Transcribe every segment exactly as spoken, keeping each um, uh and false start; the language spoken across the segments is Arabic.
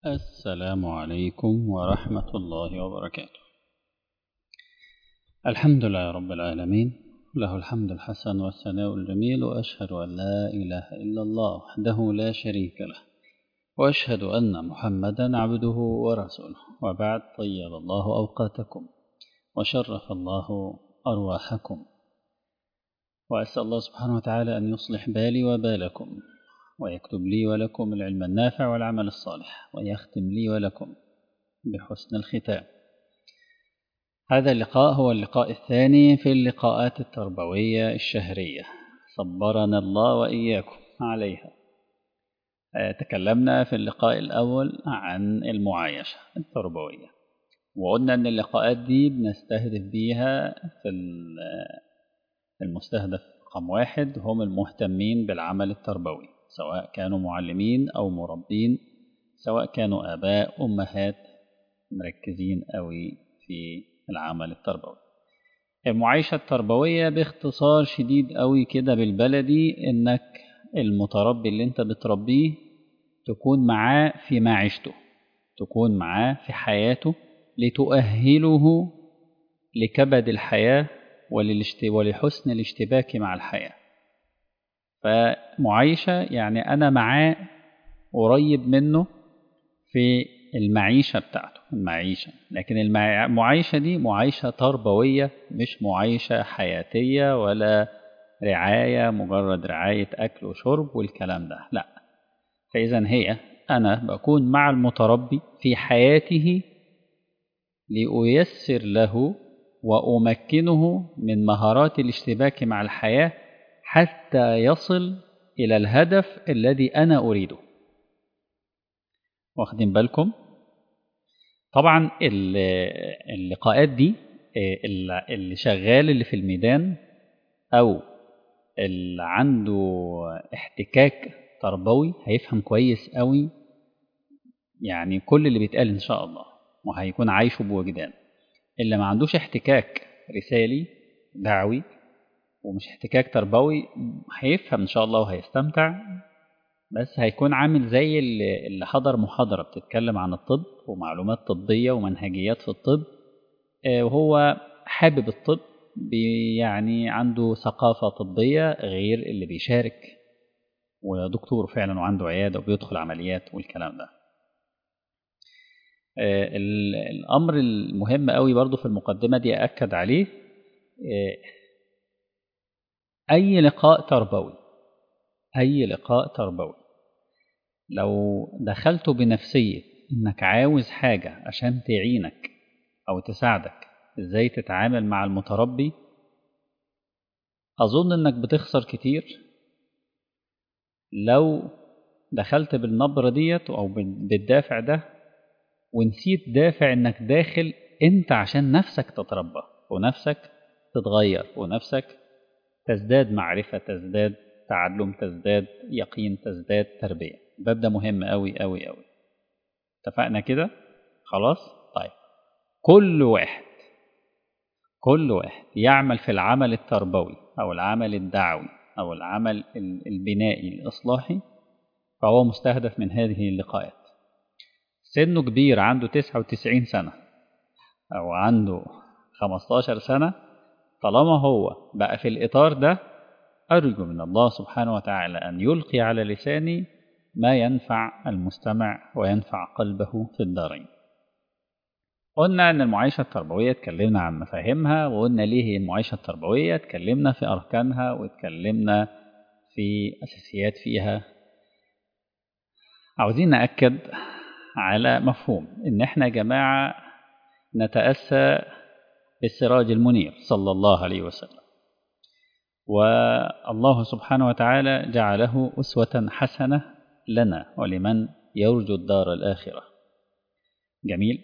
السلام عليكم ورحمة الله وبركاته. الحمد لله رب العالمين، له الحمد الحسن والثناء الجميل، وأشهد أن لا إله إلا الله وحده لا شريك له، وأشهد أن محمدا عبده ورسوله. وبعد، طيب الله أوقاتكم وشرف الله أرواحكم، وأسأل الله سبحانه وتعالى أن يصلح بالي وبالكم، ويكتب لي ولكم العلم النافع والعمل الصالح، ويختم لي ولكم بحسن الختام. هذا اللقاء هو اللقاء الثاني في اللقاءات التربوية الشهرية، صبرنا الله وإياكم عليها. تكلمنا في اللقاء الأول عن المعايشة التربوية، وقلنا أن اللقاءات دي بنستهدف بيها في المستهدف رقم واحد هم المهتمين بالعمل التربوي، سواء كانوا معلمين أو مربين، سواء كانوا آباء أمهات مركزين قوي في العمل التربوي. المعايشة التربوية باختصار شديد قوي كده بالبلدي، إنك المتربي اللي انت بتربيه تكون معاه في معيشته، تكون معاه في حياته، لتؤهله لكبد الحياة ولحسن الاشتباك مع الحياة. فمعايشة يعني أنا معاه قريب منه في المعيشة بتاعته المعيشة لكن المعايشة دي معايشة تربوية، مش معايشة حياتية ولا رعاية، مجرد رعاية أكل وشرب والكلام ده، لا. فإذا هي أنا بكون مع المتربي في حياته لأيسر له وأمكنه من مهارات الاشتباك مع الحياة حتى يصل إلى الهدف الذي أنا أريده. واخدين بالكم؟ طبعا اللقاءات دي اللي شغال اللي في الميدان أو اللي عنده احتكاك تربوي هيفهم كويس قوي يعني كل اللي بيتقال إن شاء الله، وهيكون عايشه بوجدان. اللي ما عندوش احتكاك رسالي دعوي ومش احتكاك تربوي هيفهم إن شاء الله وهيستمتع، بس هيكون عامل زي اللي حضر محاضرة بتتكلم عن الطب ومعلومات طبية ومنهجيات في الطب، وهو حابب الطب، يعني عنده ثقافة طبية غير اللي بيشارك ودكتور فعلا وعنده عيادة وبيدخل عمليات والكلام ده. الأمر المهم قوي برضو في المقدمة دي أكد عليه، أي لقاء تربوي أي لقاء تربوي لو دخلت بنفسية إنك عاوز حاجة عشان تعينك أو تساعدك إزاي تتعامل مع المتربي، أظن إنك بتخسر كتير لو دخلت بالنبرة ديت أو بالدافع ده ونسيت دافع إنك داخل أنت عشان نفسك تتربى ونفسك تتغير ونفسك تزداد معرفة، تزداد تعلم، تزداد يقين، تزداد تربية. الباب ده مهم أوي أوي أوي. اتفقنا كده؟ خلاص؟ طيب، كل واحد كل واحد يعمل في العمل التربوي أو العمل الدعوي أو العمل البنائي الإصلاحي فهو مستهدف من هذه اللقاءات. سنه كبير، عنده تسعة وتسعين سنة أو عنده خمستاشر سنة، طالما هو بقى في الإطار ده، أرجو من الله سبحانه وتعالى أن يلقي على لساني ما ينفع المستمع وينفع قلبه في الدارين. قلنا أن المعايشة التربوية اتكلمنا عن مفاهيمها، وقلنا ليه هي المعايشة التربوية، اتكلمنا في أركانها واتكلمنا في أساسيات فيها. عاوزين نأكد على مفهوم إن احنا يا جماعة نتأسى بالسراج المنير صلى الله عليه وسلم، والله سبحانه وتعالى جعله أسوة حسنة لنا ولمن يرجو الدار الآخرة. جميل.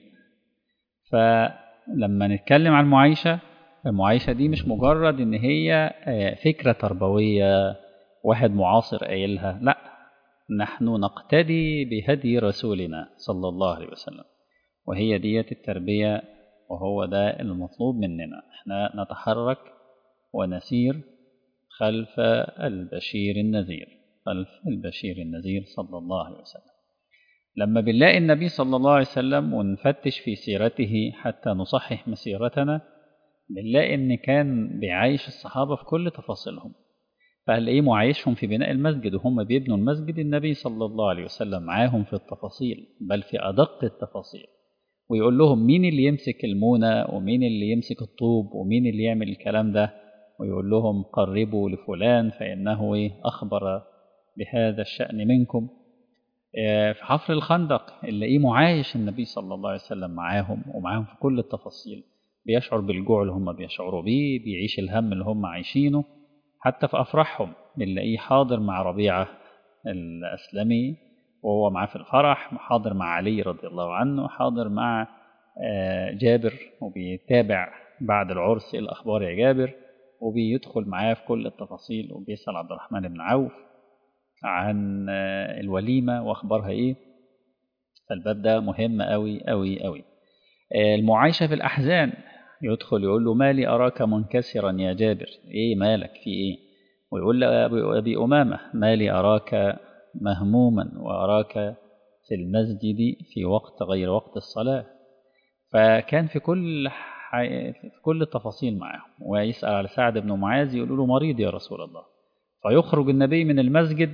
فلما نتكلم عن المعايشة، المعايشة دي مش مجرد إن هي فكرة تربوية واحد معاصر قايلها، لا، نحن نقتدي بهدي رسولنا صلى الله عليه وسلم، وهي دية التربية، وهو ده المطلوب مننا. احنا نتحرك ونسير خلف البشير النذير خلف البشير النذير صلى الله عليه وسلم. لما بنلاقي النبي صلى الله عليه وسلم ونفتش في سيرته حتى نصحح مسيرتنا، بنلاقي إن كان بيعايش الصحابة في كل تفاصيلهم. فهنلاقيه معايشهم في بناء المسجد وهم بيبنوا المسجد، النبي صلى الله عليه وسلم معاهم في التفاصيل، بل في أدق التفاصيل، ويقول لهم مين اللي يمسك المونة ومين اللي يمسك الطوب ومين اللي يعمل الكلام ده، ويقول لهم قربوا لفلان فإنه أخبر بهذا الشأن منكم. في حفر الخندق نلاقيه معايش النبي صلى الله عليه وسلم معاهم ومعاهم في كل التفاصيل، بيشعر بالجوع اللي هم بيشعروا بيه، بيعيش الهم اللي هم عايشينه. حتى في أفراحهم بنلاقيه حاضر مع ربيعة الأسلمي وهو معاه في الفرح، حاضر مع علي رضي الله عنه، حاضر مع جابر وبيتابع بعد العرس إيه الأخبار يا جابر، وبيدخل معاه في كل التفاصيل، وبيسأل عبد الرحمن بن عوف عن الوليمة وأخبارها إيه. فالباب ده مهم أوي أوي أوي. المعايشة في الأحزان، يدخل يقول له مالي أراك منكسرا يا جابر، إيه مالك في إيه؟ ويقول له أبي أمامة مالي أراك مهموما وأراك في المسجد في وقت غير وقت الصلاة. فكان في كل حي... في كل التفاصيل معهم. ويسأل على سعد بن معاذ، يقول له مريض يا رسول الله. فيخرج النبي من المسجد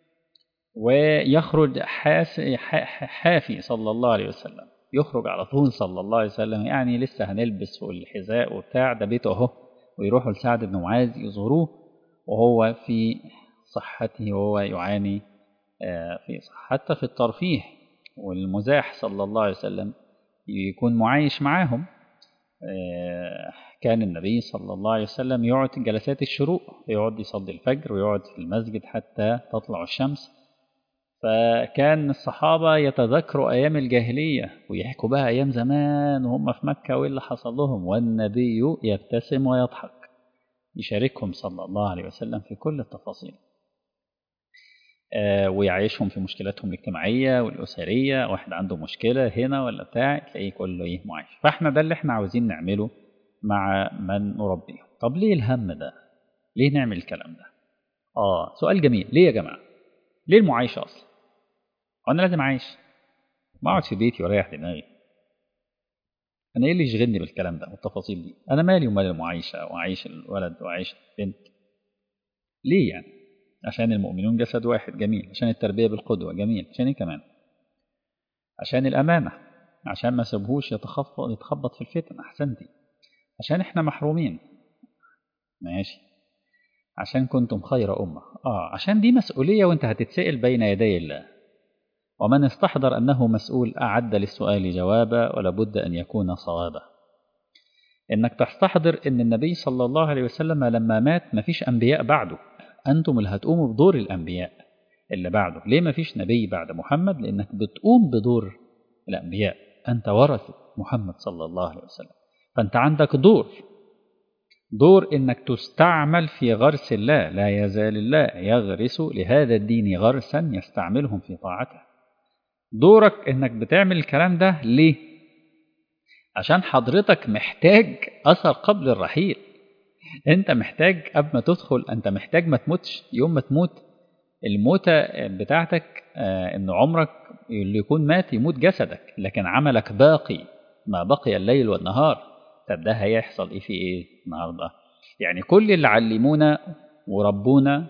ويخرج حاس... حافي صلى الله عليه وسلم، يخرج على طول صلى الله عليه وسلم، يعني لسه هنلبس والحذاء وبتاع ده بيته اهو، ويروحوا لسعد بن معاذ يزوروه وهو في صحته وهو يعاني في صحة. حتى في الترفيه والمزاح صلى الله عليه وسلم يكون معايش معاهم. كان النبي صلى الله عليه وسلم يقعد جلسات الشروق، يقعد يصلي الفجر ويقعد في المسجد حتى تطلع الشمس. فكان الصحابة يتذكروا أيام الجاهلية ويحكوا بها أيام زمان وهم في مكة وإيه اللي حصل لهم، والنبي يبتسم ويضحك يشاركهم صلى الله عليه وسلم في كل التفاصيل، آه ويعيشهم في مشكلاتهم الاجتماعية والأسرية. واحد عنده مشكلة هنا ولا بتاع تلاقيه كله إيه معايش. فإحنا ده اللي إحنا عاوزين نعمله مع من نربيه. طب ليه الهم ده؟ ليه نعمل الكلام ده؟ آه سؤال جميل. ليه يا جماعة؟ ليه المعايشة أصلا؟ وأنا لازم أعيش؟ ما أقعد في بيتي وأريح دماغي؟ أنا إيه اللي يشغلني بالكلام ده والتفاصيل دي؟ أنا مالي ومال المعايشة وأعيش الولد وأعيش البنت؟ ليه يعني؟ عشان المؤمنون جسد واحد، جميل. عشان التربية بالقدوة، جميل. عشان إيه كمان؟ عشان الأمانة، عشان ما سيبهوش يتخبط يتخبط في الفتن، أحسنتي. عشان إحنا محرومين، ماشي. عشان كنتم خير أمة، آه عشان دي مسؤولية وأنت هتتسأل بين يدي الله. ومن استحضر أنه مسؤول أعد للسؤال جوابا ولابد أن يكون صوابا. إنك تستحضر أن النبي صلى الله عليه وسلم لما مات مفيش أنبياء بعده، أنتم اللي هتقوموا بدور الأنبياء اللي بعده. ليه مفيش نبي بعد محمد؟ لأنك بتقوم بدور الأنبياء، أنت ورثة محمد صلى الله عليه وسلم. فأنت عندك دور، دور إنك تستعمل في غرس الله. لا يزال الله يغرس لهذا الدين غرسا يستعملهم في طاعته. دورك إنك بتعمل الكلام ده ليه؟ عشان حضرتك محتاج أثر قبل الرحيل. أنت محتاج قبل ما تدخل، أنت محتاج ما تموتش. يوم ما تموت الموتة بتاعتك إن عمرك اللي يكون مات يموت جسدك، لكن عملك باقي ما بقي الليل والنهار. طب ده هيحصل إيه في إيه النهاردة؟ يعني كل اللي علمونا وربونا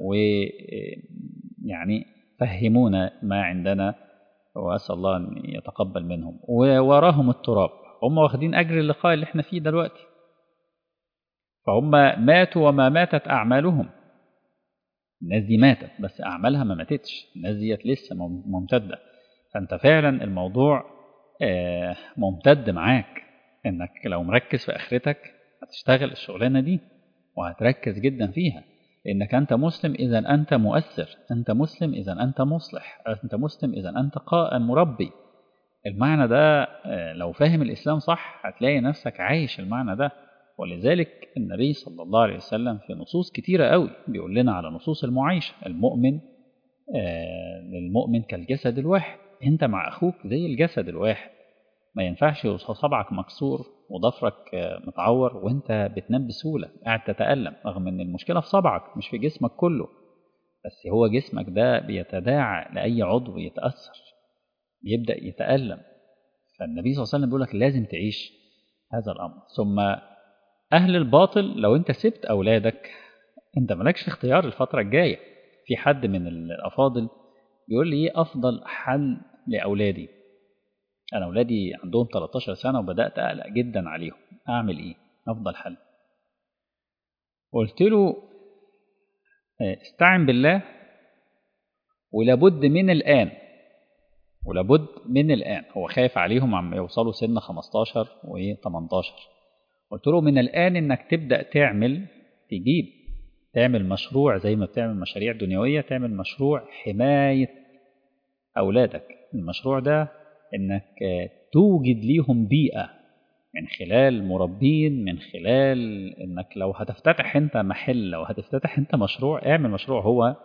ويعني فهمونا ما عندنا، وأسأل الله أن يتقبل منهم، ووراهم التراب، هم واخدين أجر اللقاء اللي احنا فيه دلوقتي. فهم ماتوا وما ماتت أعمالهم. الناس دي ماتت بس أعمالها ما ماتتش، الناس دي لسه ممتدة. فأنت فعلا الموضوع ممتد معاك، إنك لو مركز في آخرتك هتشتغل الشغلانة دي وهتركز جدا فيها، لأنك أنت مسلم إذا أنت مؤثر، أنت مسلم إذا أنت مصلح، أنت مسلم إذا أنت قائم مربي. المعنى ده لو فاهم الإسلام صح هتلاقي نفسك عايش المعنى ده. ولذلك النبي صلى الله عليه وسلم في نصوص كتيرة قوي بيقول لنا على نصوص المعايشة. المؤمن آه للمؤمن كالجسد الواحد، أنت مع أخوك زي الجسد الواحد. ما ينفعش صبعك مكسور وضفرك آه متعور وانت بتنام بسهولة قاعد تتألم، رغم ان المشكلة في صبعك مش في جسمك كله، بس هو جسمك ده بيتداعى لأي عضو يتأثر. بيبدأ يتألم. فالنبي صلى الله عليه وسلم بيقول لك لازم تعيش هذا الأمر. ثم أهل الباطل، لو أنت سبت أولادك أنت مالكش اختيار الفترة الجاية. في حد من الأفاضل بيقول لي إيه أفضل حل لأولادي؟ أنا أولادي عندهم ثلاثة عشر سنة وبدأت أقلق جدا عليهم، أعمل إيه؟ أفضل حل. قلت له استعن بالله، ولابد من الآن ولابد من الآن هو خايف عليهم عم يوصلوا سن خمستاشر وتمنتاشر. قلت له من الآن إنك تبدأ تعمل تجيب تعمل مشروع زي ما بتعمل مشاريع دنيوية، تعمل مشروع حماية أولادك. المشروع ده إنك توجد ليهم بيئة من خلال مربين، من خلال إنك لو هتفتتح أنت محل، لو هتفتتح أنت مشروع، اعمل مشروع هو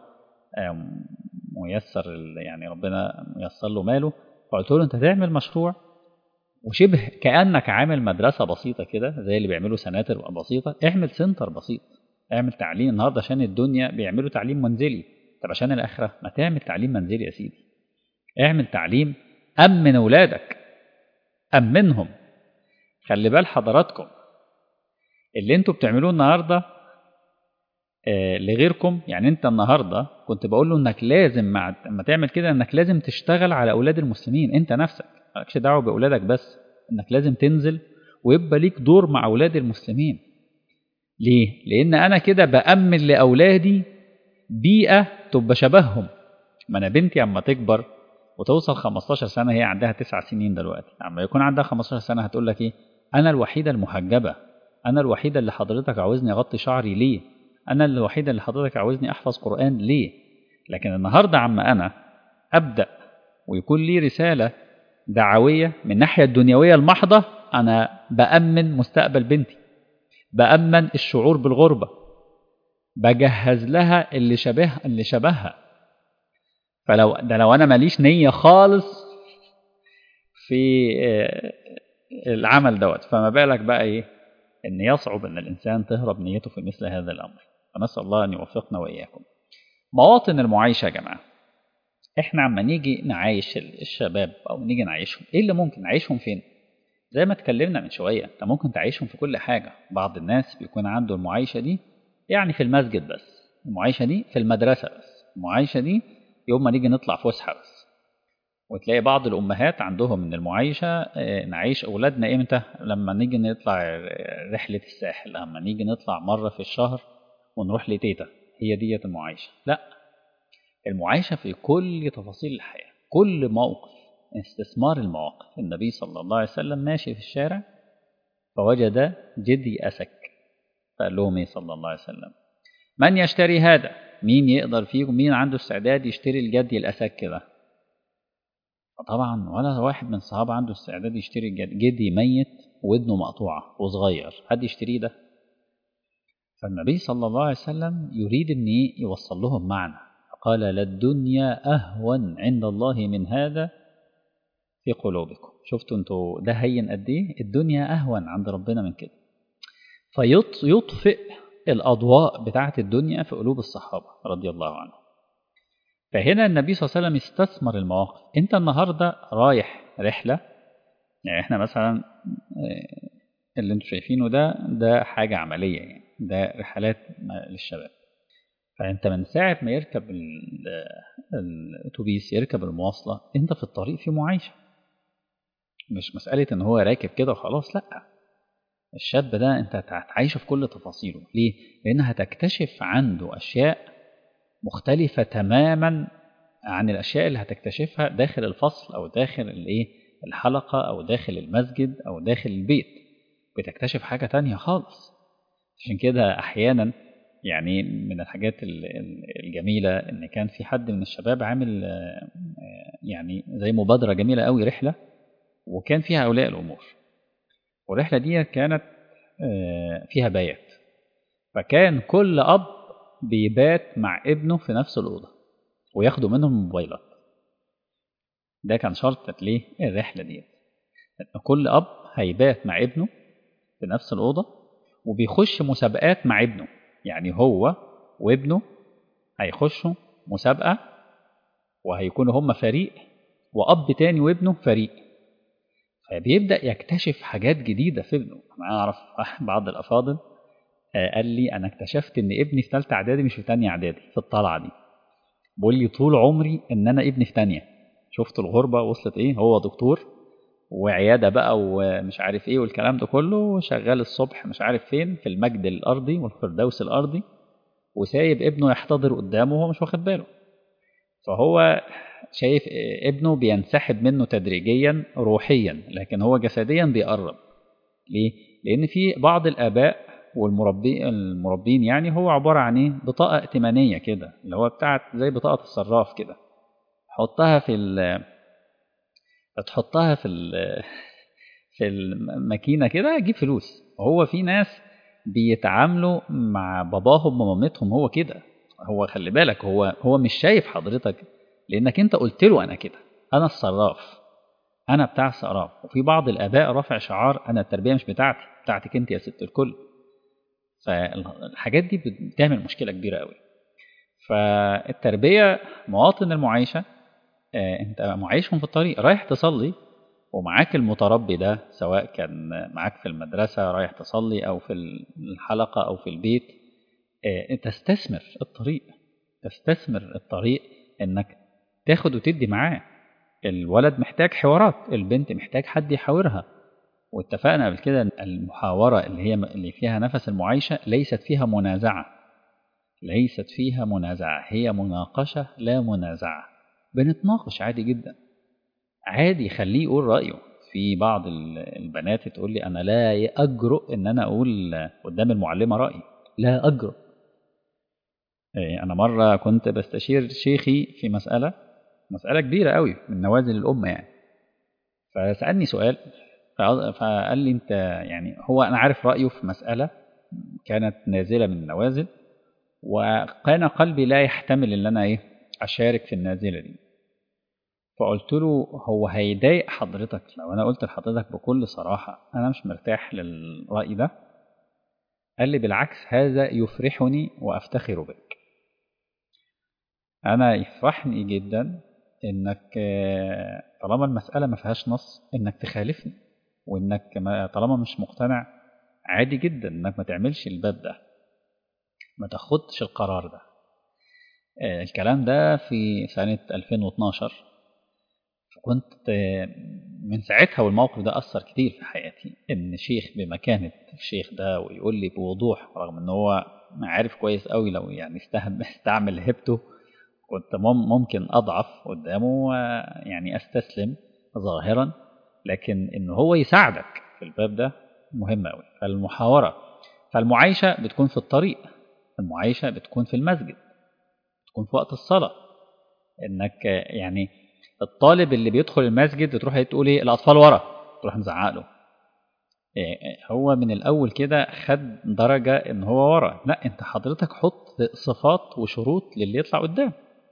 ميسر، يعني ربنا ميسر له ماله. فقلت له أنت تعمل مشروع وشبه كأنك عامل مدرسة بسيطة كده زي اللي بيعملوا سناتر بسيطة، اعمل سنتر بسيط، اعمل تعليم. النهارده عشان الدنيا بيعملوا تعليم منزلي، طب عشان الآخرة ما تعمل تعليم منزلي يا سيدي. اعمل تعليم، أمن أولادك، أمنهم. خلي بال حضراتكم اللي انتوا بتعملوه النهارده آه لغيركم. يعني انت النهارده كنت بقول له انك لازم مع ما تعمل كده انك لازم تشتغل على اولاد المسلمين، انت نفسك مالكش دعوه باولادك بس، انك لازم تنزل ويبقى ليك دور مع اولاد المسلمين. ليه؟ لان انا كده بامن لاولادي بيئه تبقى شبههم. ما انا بنتي اما تكبر وتوصل خمستاشر سنه، هي عندها تسع سنين دلوقتي، اما يكون عندها خمستاشر سنه هتقول لك ايه؟ انا الوحيده المحجبه، انا الوحيده اللي حضرتك عاوزني اغطي شعري ليه؟ انا الوحيده اللي حضرتك عاوزني احفظ قران ليه؟ لكن النهارده عما انا ابدا ويكون لي رساله دعويه من الناحيه الدنيويه المحضه، انا بامن مستقبل بنتي، بامن الشعور بالغربه، بجهز لها اللي شبه اللي شبهها. فلو ده لو انا ماليش نيه خالص في العمل دوت، فما بالك بقى ايه ان يصعب ان الانسان تهرب نيته في مثل هذا الامر. فنسال الله ان يوفقنا واياكم. مواطن المعايشه يا جماعه، احنا عما نيجي نعايش الشباب او نيجي نعيشهم، ايه اللي ممكن نعيشهم فين؟ زي ما اتكلمنا من شويه، انت ممكن تعيشهم في كل حاجه. بعض الناس بيكون عنده المعايشه دي يعني في المسجد بس، المعايشه دي في المدرسه بس، المعايشه دي يوم ما نيجي نطلع فسحه بس. وتلاقي بعض الأمهات عندهم من المعايشة نعيش أولادنا إمتى؟ لما نيجي نطلع رحلة الساحل، لما نيجي نطلع مرة في الشهر ونروح لتيتا، هي ديت المعايشة. لا، المعايشة في كل تفاصيل الحياة، كل موقف، استثمار المواقف. النبي صلى الله عليه وسلم ماشي في الشارع فوجد جدي أسك، فقال لهم إيه صلى الله عليه وسلم؟ من يشتري هذا؟ مين يقدر فيكم، مين عنده استعداد يشتري الجدي الأسك كده؟ طبعا ولا واحد من الصحابة عنده استعداد يشتري جدي ميت ودنه مقطوعة وصغير، حد يشتريه ده؟ فالنبي صلى الله عليه وسلم يريد أن يوصل لهم معنى، قال للدنيا أهون عند الله من هذا في قلوبكم. شفتوا انتوا ده هين قد ايه؟ الدنيا أهون عند ربنا من كده. فيطفئ الأضواء بتاعة الدنيا في قلوب الصحابة رضي الله عنهم. فهنا النبي صلى الله عليه وسلم استثمر المواقف. انت النهاردة رايح رحلة، يعني احنا مثلا اللي انتوا شايفينه ده ده حاجة عملية، يعني ده رحلات للشباب. فانت من ساعة ما يركب الاتوبيس، يركب المواصلة، انت في الطريق في معايشة، مش مسألة ان هو راكب كده وخلاص. لا، الشاب ده انت هتعيشه في كل تفاصيله. ليه؟ لان هتكتشف عنده اشياء مختلفة تماما عن الأشياء اللي هتكتشفها داخل الفصل أو داخل الإيه الحلقة أو داخل المسجد أو داخل البيت. بتكتشف حاجة تانية خالص. عشان كده أحيانا يعني من الحاجات الجميلة إن كان في حد من الشباب عامل يعني زي مبادرة جميلة قوي، رحلة وكان فيها أولياء الأمور، والرحلة دي كانت فيها بيات. فكان كل أب بيبات مع ابنه في نفس الأوضة وياخدوا منهم الموبايلات. ده كان شرط ليه الرحلة دي، إن كل أب هيبات مع ابنه في نفس الأوضة وبيخش مسابقات مع ابنه. يعني هو وابنه هيخشوا مسابقة وهيكونوا هم فريق، وأب تاني وابنه فريق. فبيبدأ يكتشف حاجات جديدة في ابنه. أنا أعرف بعض الأفاضل قال لي أنا اكتشفت إن ابني في ثالثة إعدادي مش في تانية إعدادي في الطلعة دي. بقول لي طول عمري إن أنا ابني في تانية. شفت الغربة وصلت إيه؟ هو دكتور وعيادة بقى ومش عارف إيه والكلام ده كله، شغال الصبح مش عارف فين في المجد الأرضي والفردوس الأرضي، وسايب ابنه يحتضر قدامه وهو مش واخد باله. فهو شايف ابنه بينسحب منه تدريجيا روحيا، لكن هو جسديا بيقرب. ليه؟ لأن في بعض الآباء والمربين المربين يعني هو عبارة عن إيه؟ بطاقة ائتمانية كده، اللي هو بتاعت زي بطاقة الصراف كده، تحطها في ال تحطها في ال في الماكينة كده تجيب فلوس. وهو في ناس بيتعاملوا مع باباهم ومامتهم هو كده. هو خلي بالك هو هو مش شايف حضرتك لأنك أنت قلت له أنا كده، أنا الصراف، أنا بتاع الصراف. وفي بعض الآباء رافع شعار أنا التربية مش بتاعتي، بتاعتك أنت يا ست الكل. فالحاجات دي بتعمل مشكلة كبيرة قوي. فالتربية مواطن المعايشة، أنت معايشهم في الطريق، رايح تصلي ومعاك المتربي ده، سواء كان معاك في المدرسة رايح تصلي أو في الحلقة أو في البيت، تستثمر الطريق، تستثمر الطريق إنك تاخد وتدي معاه. الولد محتاج حوارات، البنت محتاج حد يحاورها. واتفقنا قبل كده ان المحاورة اللي هي اللي فيها نفس المعايشة ليست فيها منازعة، ليست فيها منازعة، هي مناقشة لا منازعة. بنتناقش عادي جدا، عادي خليه يقول رأيه. في بعض البنات تقول لي أنا لا أجرؤ إن أنا أقول قدام المعلمة رأيي، لا أجرؤ. أنا مرة كنت بستشير شيخي في مسألة مسألة كبيرة قوي من نوازل الأمة يعني، فسألني سؤال فقال لي أنت يعني هو أنا عارف رأيه في مسألة كانت نازلة من النوازل، وكان قلبي لا يحتمل إن أنا إيه أشارك في النازلة دي. فقلت له هو هيضايق حضرتك لو أنا قلت لحضرتك بكل صراحة أنا مش مرتاح للرأي ده؟ قال لي بالعكس، هذا يفرحني وأفتخر بك. أنا يفرحني جدا إنك طالما المسألة ما فيهاش نص إنك تخالفني، وإنك طالما مش مقتنع عادي جدا إنك ما تعملش الباب ده، ما تاخدش القرار ده. الكلام ده في سنة ألفين واثناشر. كنت من ساعتها والموقف ده أثر كتير في حياتي، إن شيخ بمكانة الشيخ ده ويقول لي بوضوح، رغم إن هو عارف كويس قوي لو يعني استعمل هبته كنت ممكن أضعف قدامه يعني أستسلم ظاهرا، لكن إن هو يساعدك في الباب ده مهم قوي. فالمحاورة، فالمعايشة بتكون في الطريق، المعايشة بتكون في المسجد، بتكون في وقت الصلاة. إنك يعني الطالب اللي بيدخل المسجد تروح تقول ايه الأطفال ورا، تروح مزعق له، هو من الأول كده خد درجة إن هو ورا. لا، أنت حضرتك حط صفات وشروط للي يطلع قدام.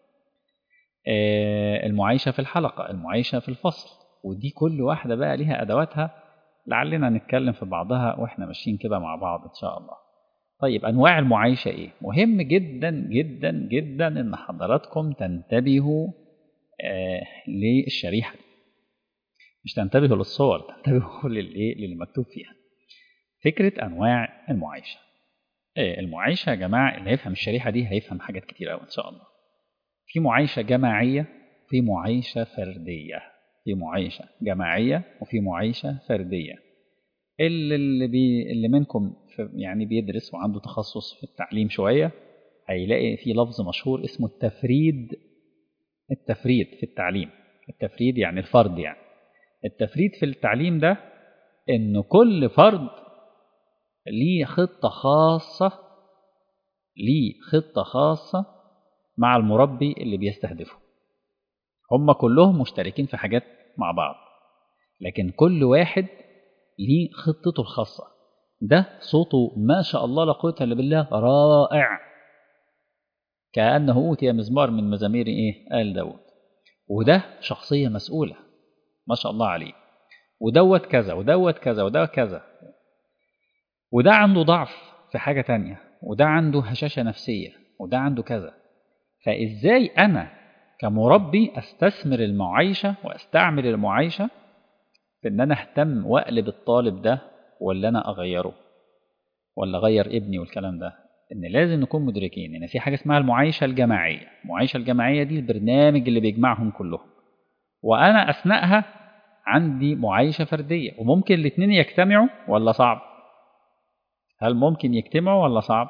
المعايشة في الحلقة، المعايشة في الفصل، ودي كل واحدة بقى ليها أدواتها، لعلنا نتكلم في بعضها وإحنا ماشيين كده مع بعض إن شاء الله. طيب أنواع المعايشة إيه؟ مهم جدا جدا جدا إن حضراتكم تنتبهوا آه للشريحة دي، مش تنتبهوا للصور، تنتبهوا للإيه للي مكتوب فيها. فكرة أنواع المعايشة. إيه المعايشة يا جماعة؟ اللي هيفهم الشريحة دي هيفهم حاجات كتير أوي إن شاء الله. في معايشة جماعية، في معايشة فردية. في معايشة جماعية وفي معايشة فردية. اللي اللي, بي اللي منكم يعني بيدرس وعنده تخصص في التعليم شوية هيلاقي في لفظ مشهور اسمه التفريد. التفريد في التعليم، التفريد يعني الفرد. يعني التفريد في التعليم ده إن كل فرد ليه خطة خاصة، ليه خطة خاصة مع المربي اللي بيستهدفه. هم كلهم مشتركين في حاجات مع بعض، لكن كل واحد ليه خطته الخاصة. ده صوته ما شاء الله لا قوة إلا بالله رائع، كأنه أوتي مزمار من مزامير إيه آل داود. وده شخصية مسؤولة ما شاء الله عليه، ودوت كذا ودوت كذا ودوت كذا، وده عنده ضعف في حاجة تانية، وده عنده هشاشة نفسية، وده عنده كذا. فإزاي أنا كمربي استثمر المعايشة واستعمل المعايشة في ان انا اهتم واقلب الطالب ده، ولا انا اغيره، ولا اغير ابني والكلام ده. ان لازم نكون مدركين ان في حاجة اسمها المعايشة الجماعية. المعايشة الجماعية دي البرنامج اللي بيجمعهم كلهم، وانا اثناءها عندي معايشة فردية، وممكن الاثنين يجتمعوا ولا صعب؟ هل ممكن يجتمعوا ولا صعب؟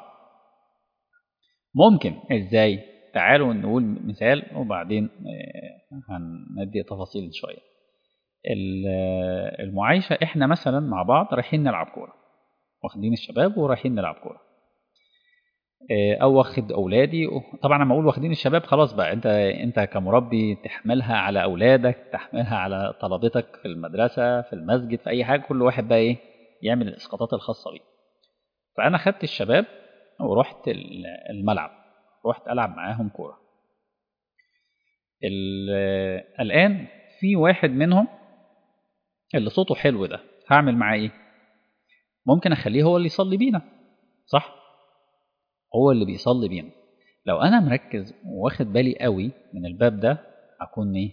ممكن. ازاي؟ تعالوا نقول مثال وبعدين هندي تفاصيل شوية. المعايشة احنا مثلا مع بعض رايحين نلعب كورة، واخدين الشباب ورايحين نلعب كورة، او واخد اولادي. طبعا لما اقول واخدين الشباب خلاص بقى انت انت كمربي تحملها على اولادك، تحملها على طلبتك في المدرسة في المسجد في اي حاجة، كل واحد بقى ايه يعمل الاسقاطات الخاصة بيه. فانا خدت الشباب ورحت الملعب، رحت العب معاهم كورة. الان في واحد منهم اللي صوته حلو ده، هعمل معاه ايه؟ ممكن اخليه هو اللي يصلي بينا، صح؟ هو اللي بيصلي بينا. لو انا مركز واخد بالي قوي من الباب ده، اكون ايه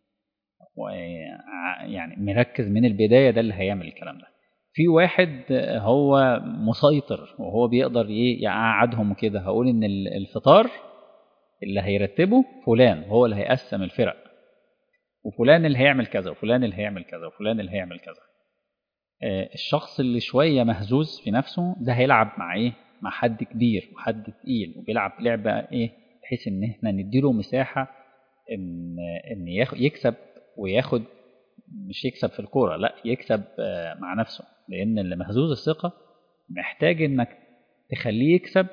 يعني مركز من البداية، ده اللي هيعمل الكلام ده. في واحد هو مسيطر وهو بيقدر ايه يقعدهم كده، هقول ان الفطار اللي هيرتبه فلان، هو اللي هيقسم الفرق، وفلان اللي هيعمل كذا وفلان اللي هيعمل كذا وفلان اللي هيعمل كذا. الشخص اللي شوية مهزوز في نفسه ده هيلعب مع ايه مع حد كبير وحد تقيل، وبيلعب لعبة ايه بحيث ان احنا نديله مساحة ان ان يكسب وياخد، مش يكسب في الكورة، لا يكسب مع نفسه. لان اللي مهزوز الثقة محتاج انك تخليه يكسب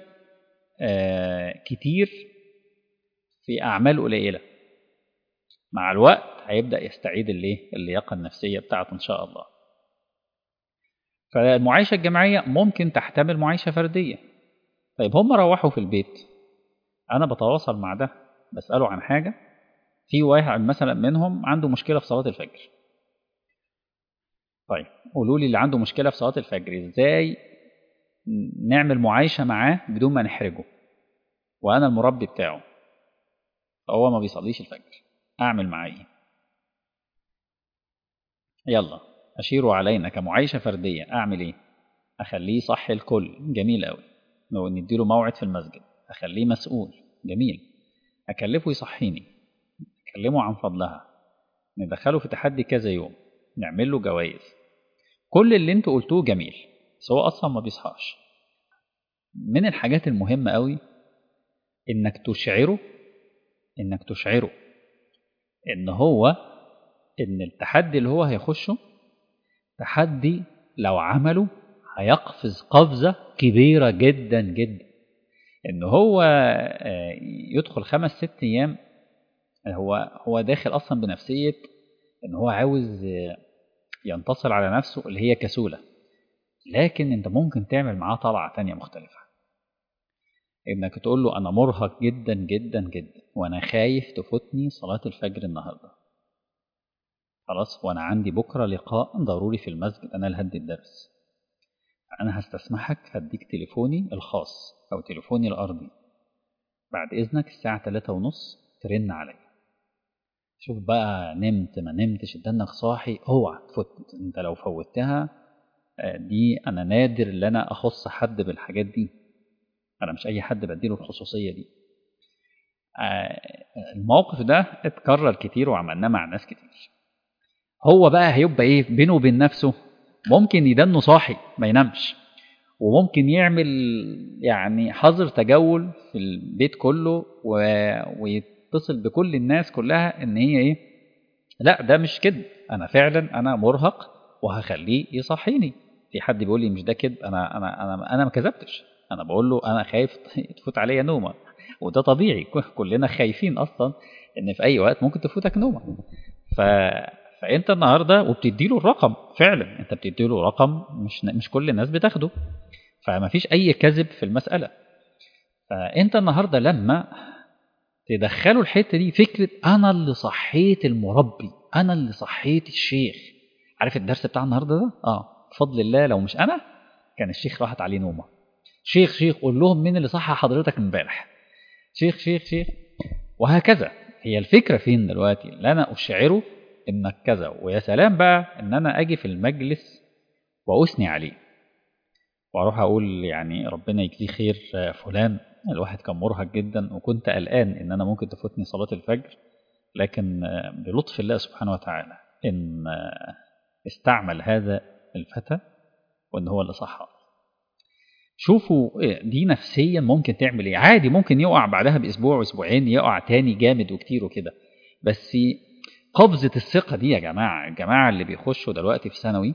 كتير في اعمال قليلة. مع الوقت هيبدأ يستعيد الايه اللياقة النفسية بتاعته ان شاء الله. فالمعايشة الجماعية ممكن تحتمل معايشة فردية. طيب هم روحوا في البيت، أنا بتواصل مع ده بسأله عن حاجة. في واحد مثلا منهم عنده مشكلة في صلاة الفجر. طيب قولوا لي اللي عنده مشكلة في صلاة الفجر إزاي نعمل معايشة معاه بدون ما نحرجه، وأنا المربي بتاعه فهو ما بيصليش الفجر، أعمل معاه إيه؟ يلا أشيروا علينا كمعايشة فردية. أعمل إيه؟ أخليه صح الكل، جميل قوي. لو نديله موعد في المسجد، أخليه مسؤول، جميل. أكلفه يصحيني، أكلمه عن فضلها، ندخله في تحدي كذا يوم، نعمل له جوائز. كل اللي انتوا قلتوه جميل، بس هو أصلا ما بيصحاش. من الحاجات المهمة قوي إنك تشعره إنك تشعره إن هو إن التحدي اللي هو هيخشه تحدي لو عمله هيقفز قفزة كبيرة جدا جدا. إن هو يدخل خمس ست أيام هو هو داخل أصلا بنفسية إن هو عاوز ينتصر على نفسه اللي هي كسولة. لكن أنت ممكن تعمل معاه طلعة تانية مختلفة، إنك تقول له أنا مرهق جدا جدا جدا وأنا خايف تفوتني صلاة الفجر النهاردة، خلاص، وأنا عندي بكرة لقاء ضروري في المسجد، أنا اللي هدي الدرس، أنا هستسمحك هديك تليفوني الخاص أو تليفوني الأرضي، بعد إذنك الساعة تلاتة ونص ترن عليا. شوف بقى نمت ما نمتش ادانك صاحي، اوعى تفوت. انت لو فوتها دي انا نادر ان انا اخص حد بالحاجات دي، انا مش اي حد بديله الخصوصية دي. الموقف ده اتكرر كتير وعملناه مع ناس كتير. هو بقى هيبقى ايه بينه وبين نفسه؟ ممكن يدنه صاحي ما ينامش، وممكن يعمل يعني حظر تجول في البيت كله و... ويتصل بكل الناس كلها ان هي ايه، لا ده مش كده، انا فعلا انا مرهق وهخليه يصحيني. في حد بيقول لي مش ده كده، انا انا انا انا ما كذبتش، انا بقول له انا خايف تفوت عليا نومه، وده طبيعي، كلنا خايفين اصلا ان في اي وقت ممكن تفوتك نومه. ف فانت النهارده وبتدي له الرقم، فعلا انت بتدي له رقم مش مش كل الناس بتاخده، فما فيش اي كذب في المساله. فانت النهارده لما تدخلوا الحته دي، فكره انا اللي صحيت المربي، انا اللي صحيت الشيخ. عارف الدرس بتاع النهارده ده؟ اه بفضل الله لو مش انا كان الشيخ راحت عليه نومه. شيخ شيخ قول لهم مين اللي صحى حضرتك امبارح، شيخ شيخ شيخ، وهكذا. هي الفكرة فين دلوقتي؟ اللي أنا أشعره إنك كذا، ويا سلام بقى إن أنا أجي في المجلس وأثني عليه وأروح أقول يعني ربنا يجزيه خير فلان، الواحد كان مرهق جدا وكنت قلقان إن أنا ممكن تفوتني صلاة الفجر، لكن بلطف الله سبحانه وتعالى إن استعمل هذا الفتى وإن هو اللي صحى. شوفوا دي نفسيا ممكن تعمل إيه. عادي ممكن يقع بعدها بأسبوع وأسبوعين يقع تاني جامد وكتير وكده، بس قبضة الثقة دي يا جماعة، الجماعة اللي بيخشوا دلوقتي في ثانوي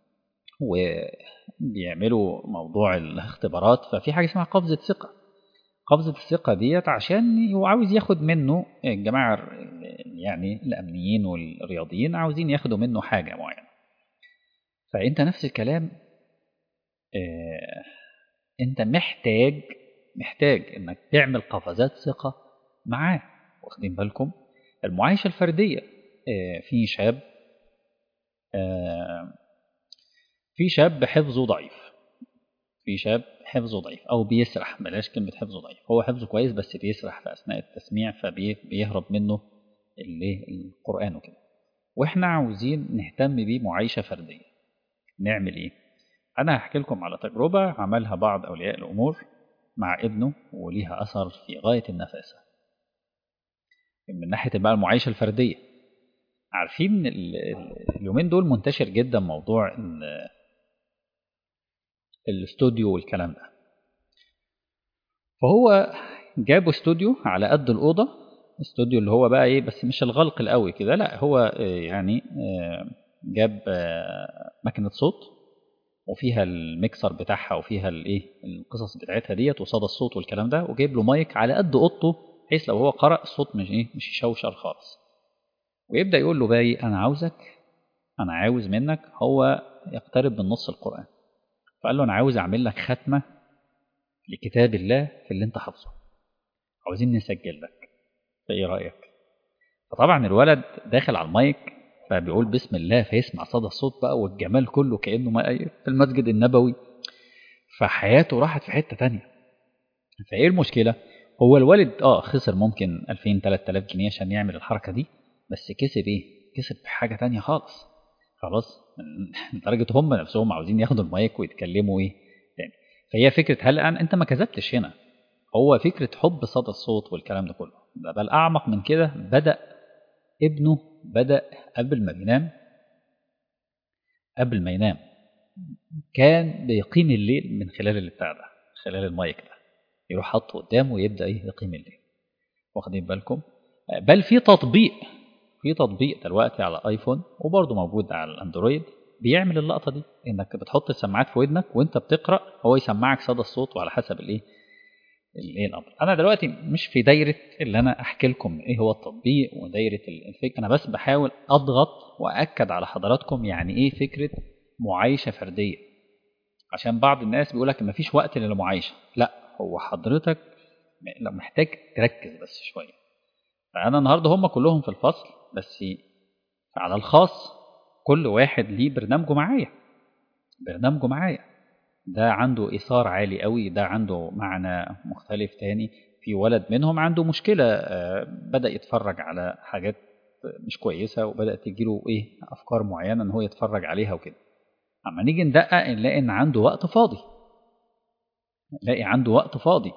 وبيعملوا موضوع الاختبارات، ففي حاجة اسمها قبضة ثقة. قبضة الثقة ديت عشان هو عاوز ياخد منه، الجماعة يعني الأمنيين والرياضيين عاوزين ياخدوا منه حاجة معينة. فأنت نفس الكلام، اه أنت محتاج محتاج إنك تعمل قفزات ثقة معاه. واخدين بالكم؟ المعايشة الفردية، اه في شاب اه في شاب حفظه ضعيف، في شاب حفظه ضعيف أو بيسرح، بلاش كلمة حفظه ضعيف، هو حفظه كويس بس بيسرح في أثناء التسميع فبيهرب منه القرآن وكده، وإحنا عاوزين نهتم بيه معايشة فردية. نعمل إيه؟ أنا هحكي لكم على تجربة عملها بعض أولياء الأمور مع ابنه وليها أثر في غاية النفاسة من ناحية بقى المعايشة الفردية. عارفين اليومين دول منتشر جدا موضوع الاستوديو والكلام ده، فهو جابوا استوديو على قد الأوضة، استوديو اللي هو بقى ايه، بس مش الغلق القوي كده، لا هو يعني جاب مكنة صوت وفيها الميكسر بتاعها وفيها الايه القصص بتاعتها ديت وصدى الصوت والكلام ده، وجايب له مايك على قد اوضته بحيث لو هو قرأ الصوت مش ايه مش يشوشر خالص. ويبدأ يقول له باي انا عاوزك انا عاوز منك، هو يقترب من نص القرآن، فقال له انا عاوز اعمل لك ختمة لكتاب الله في اللي انت حافظه، عاوزين نسجل لك، فايه رأيك؟ فطبعا الولد داخل على المايك فبيقول بسم الله، فيسمع صدى الصوت بقى والجمال كله كأنه ما في المسجد النبوي، فحياته راحت في حتة تانية. فايه المشكلة؟ هو الوالد اه خسر ممكن ألفين ثلاثة آلاف جنيه عشان يعمل الحركة دي، بس كسب ايه؟ كسب حاجة تانية خالص. خلاص لدرجة هم نفسهم عاوزين ياخدوا المايك ويتكلموا ايه تاني. فهي فكرة هل أن انت ما كذبتش هنا، هو فكرة حب صدى الصوت والكلام ده كله. بل أعمق من كده، بدأ ابنه بدأ قبل ما ينام قبل ما ينام كان بيقيم الليل من خلال اللي بتاع ده، خلال المايك ده، يروح حاطه قدامه ويبدأ ايه يقيم الليل. واخدين بالكم؟ بل في تطبيق في تطبيق دلوقتي على ايفون وبرضه موجود على الاندرويد بيعمل اللقطة دي، انك بتحط السماعات في ودنك وانت بتقرأ هو يسمعك صدى الصوت وعلى حسب الايه الايه الامر. انا دلوقتي مش في دايره اللي انا احكي لكم ايه هو التطبيق ودايره الفكره، انا بس بحاول اضغط واكد على حضراتكم يعني ايه فكره معايشه فرديه، عشان بعض الناس بيقول لك مفيش وقت للمعايشه. لا، هو حضرتك محتاج تركز بس شويه. فانا النهارده هم كلهم في الفصل، بس على الخاص كل واحد ليه برنامجه معايا برنامجه معايا ده عنده إثار عالي قوي، ده عنده معنى مختلف تاني. في ولد منهم عنده مشكلة، بدأ يتفرج على حاجات مش كويسة وبدأت تجيله إيه أفكار معينة إن هو يتفرج عليها وكده. أما نيجي ندقق نلاقي إن عنده وقت فاضي نلاقي عنده وقت فاضي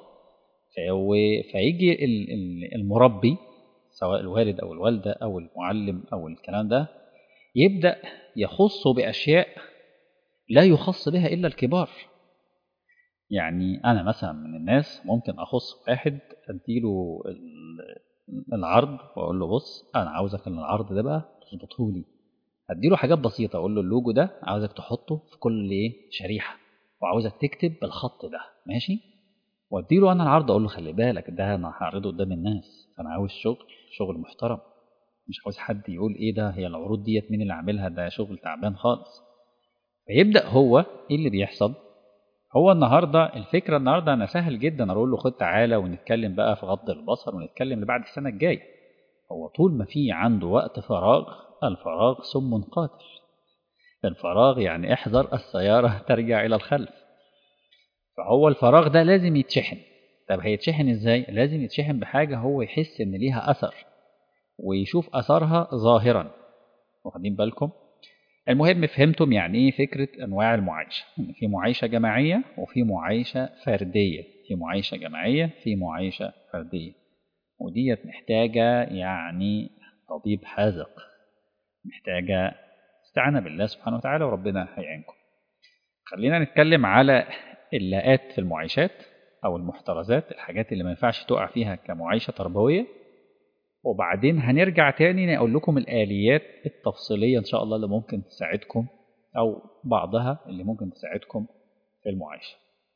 فيجي المربي سواء الوالد أو الوالدة أو المعلم أو الكلام ده يبدأ يخصه بأشياء لا يخص بها إلا الكبار. يعني أنا مثلا من الناس ممكن أخص واحد أديله العرض وأقول له بص أنا عاوزك إن العرض ده بقى تظبطه لي، أديله حاجات بسيطة، أقول له اللوجو ده عاوزك تحطه في كل إيه شريحة وعاوزك تكتب بالخط ده ماشي، وأديله أنا العرض أقول له خلي بالك ده أنا هعرضه قدام الناس، فأنا عاوز شغل شغل محترم، مش عاوز حد يقول إيه ده هي العروض ديت مين اللي عاملها، ده شغل تعبان خالص. فيبدأ هو إيه اللي بيحصل؟ هو النهاردة الفكرة النهاردة أنا سهل جدا أقول له خد تعالى ونتكلم بقى في غض البصر ونتكلم لبعد السنة الجاية. هو طول ما في عنده وقت فراغ، الفراغ سم قاتل. الفراغ يعني احذر السيارة ترجع إلى الخلف. فهو الفراغ ده لازم يتشحن. طب هيتشحن إزاي؟ لازم يتشحن بحاجة هو يحس إن ليها أثر، ويشوف أثرها ظاهرا. واخدين بالكم؟ المهم فهمتم يعني ايه فكرة أنواع المعايشة، إن في معايشة جماعية وفي معايشة فردية، في معايشة جماعية في معايشة فردية، وديت محتاجة يعني طبيب حاذق، محتاجة استعانة بالله سبحانه وتعالى وربنا هيعينكم. خلينا نتكلم على اللاءات في المعايشات أو المحترزات، الحاجات اللي ما ينفعش تقع فيها كمعايشة تربوية، وبعدين هنرجع تاني نقول لكم الآليات التفصيلية إن شاء الله اللي ممكن تساعدكم أو بعضها اللي ممكن تساعدكم في المعايشة.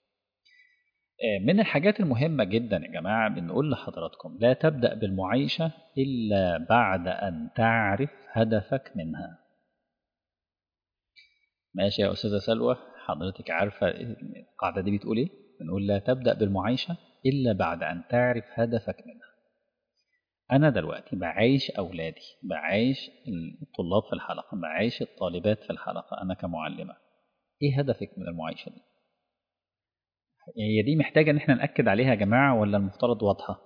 من الحاجات المهمة جدا يا جماعة بنقول لحضراتكم لا تبدأ بالمعايشة إلا بعد أن تعرف هدفك منها. ماشي يا أستاذة سلوى، حضرتك عارفة القاعدة دي بتقول إيه؟ بنقول لا تبدأ بالمعايشة إلا بعد أن تعرف هدفك منها. أنا دلوقتي بعيش أولادي، بعيش الطلاب في الحلقة، بعيش الطالبات في الحلقة، أنا كمعلمة، إيه هدفك من المعايشة دي؟ هي دي محتاجة إن إحنا نأكد عليها يا جماعة ولا المفترض واضحة؟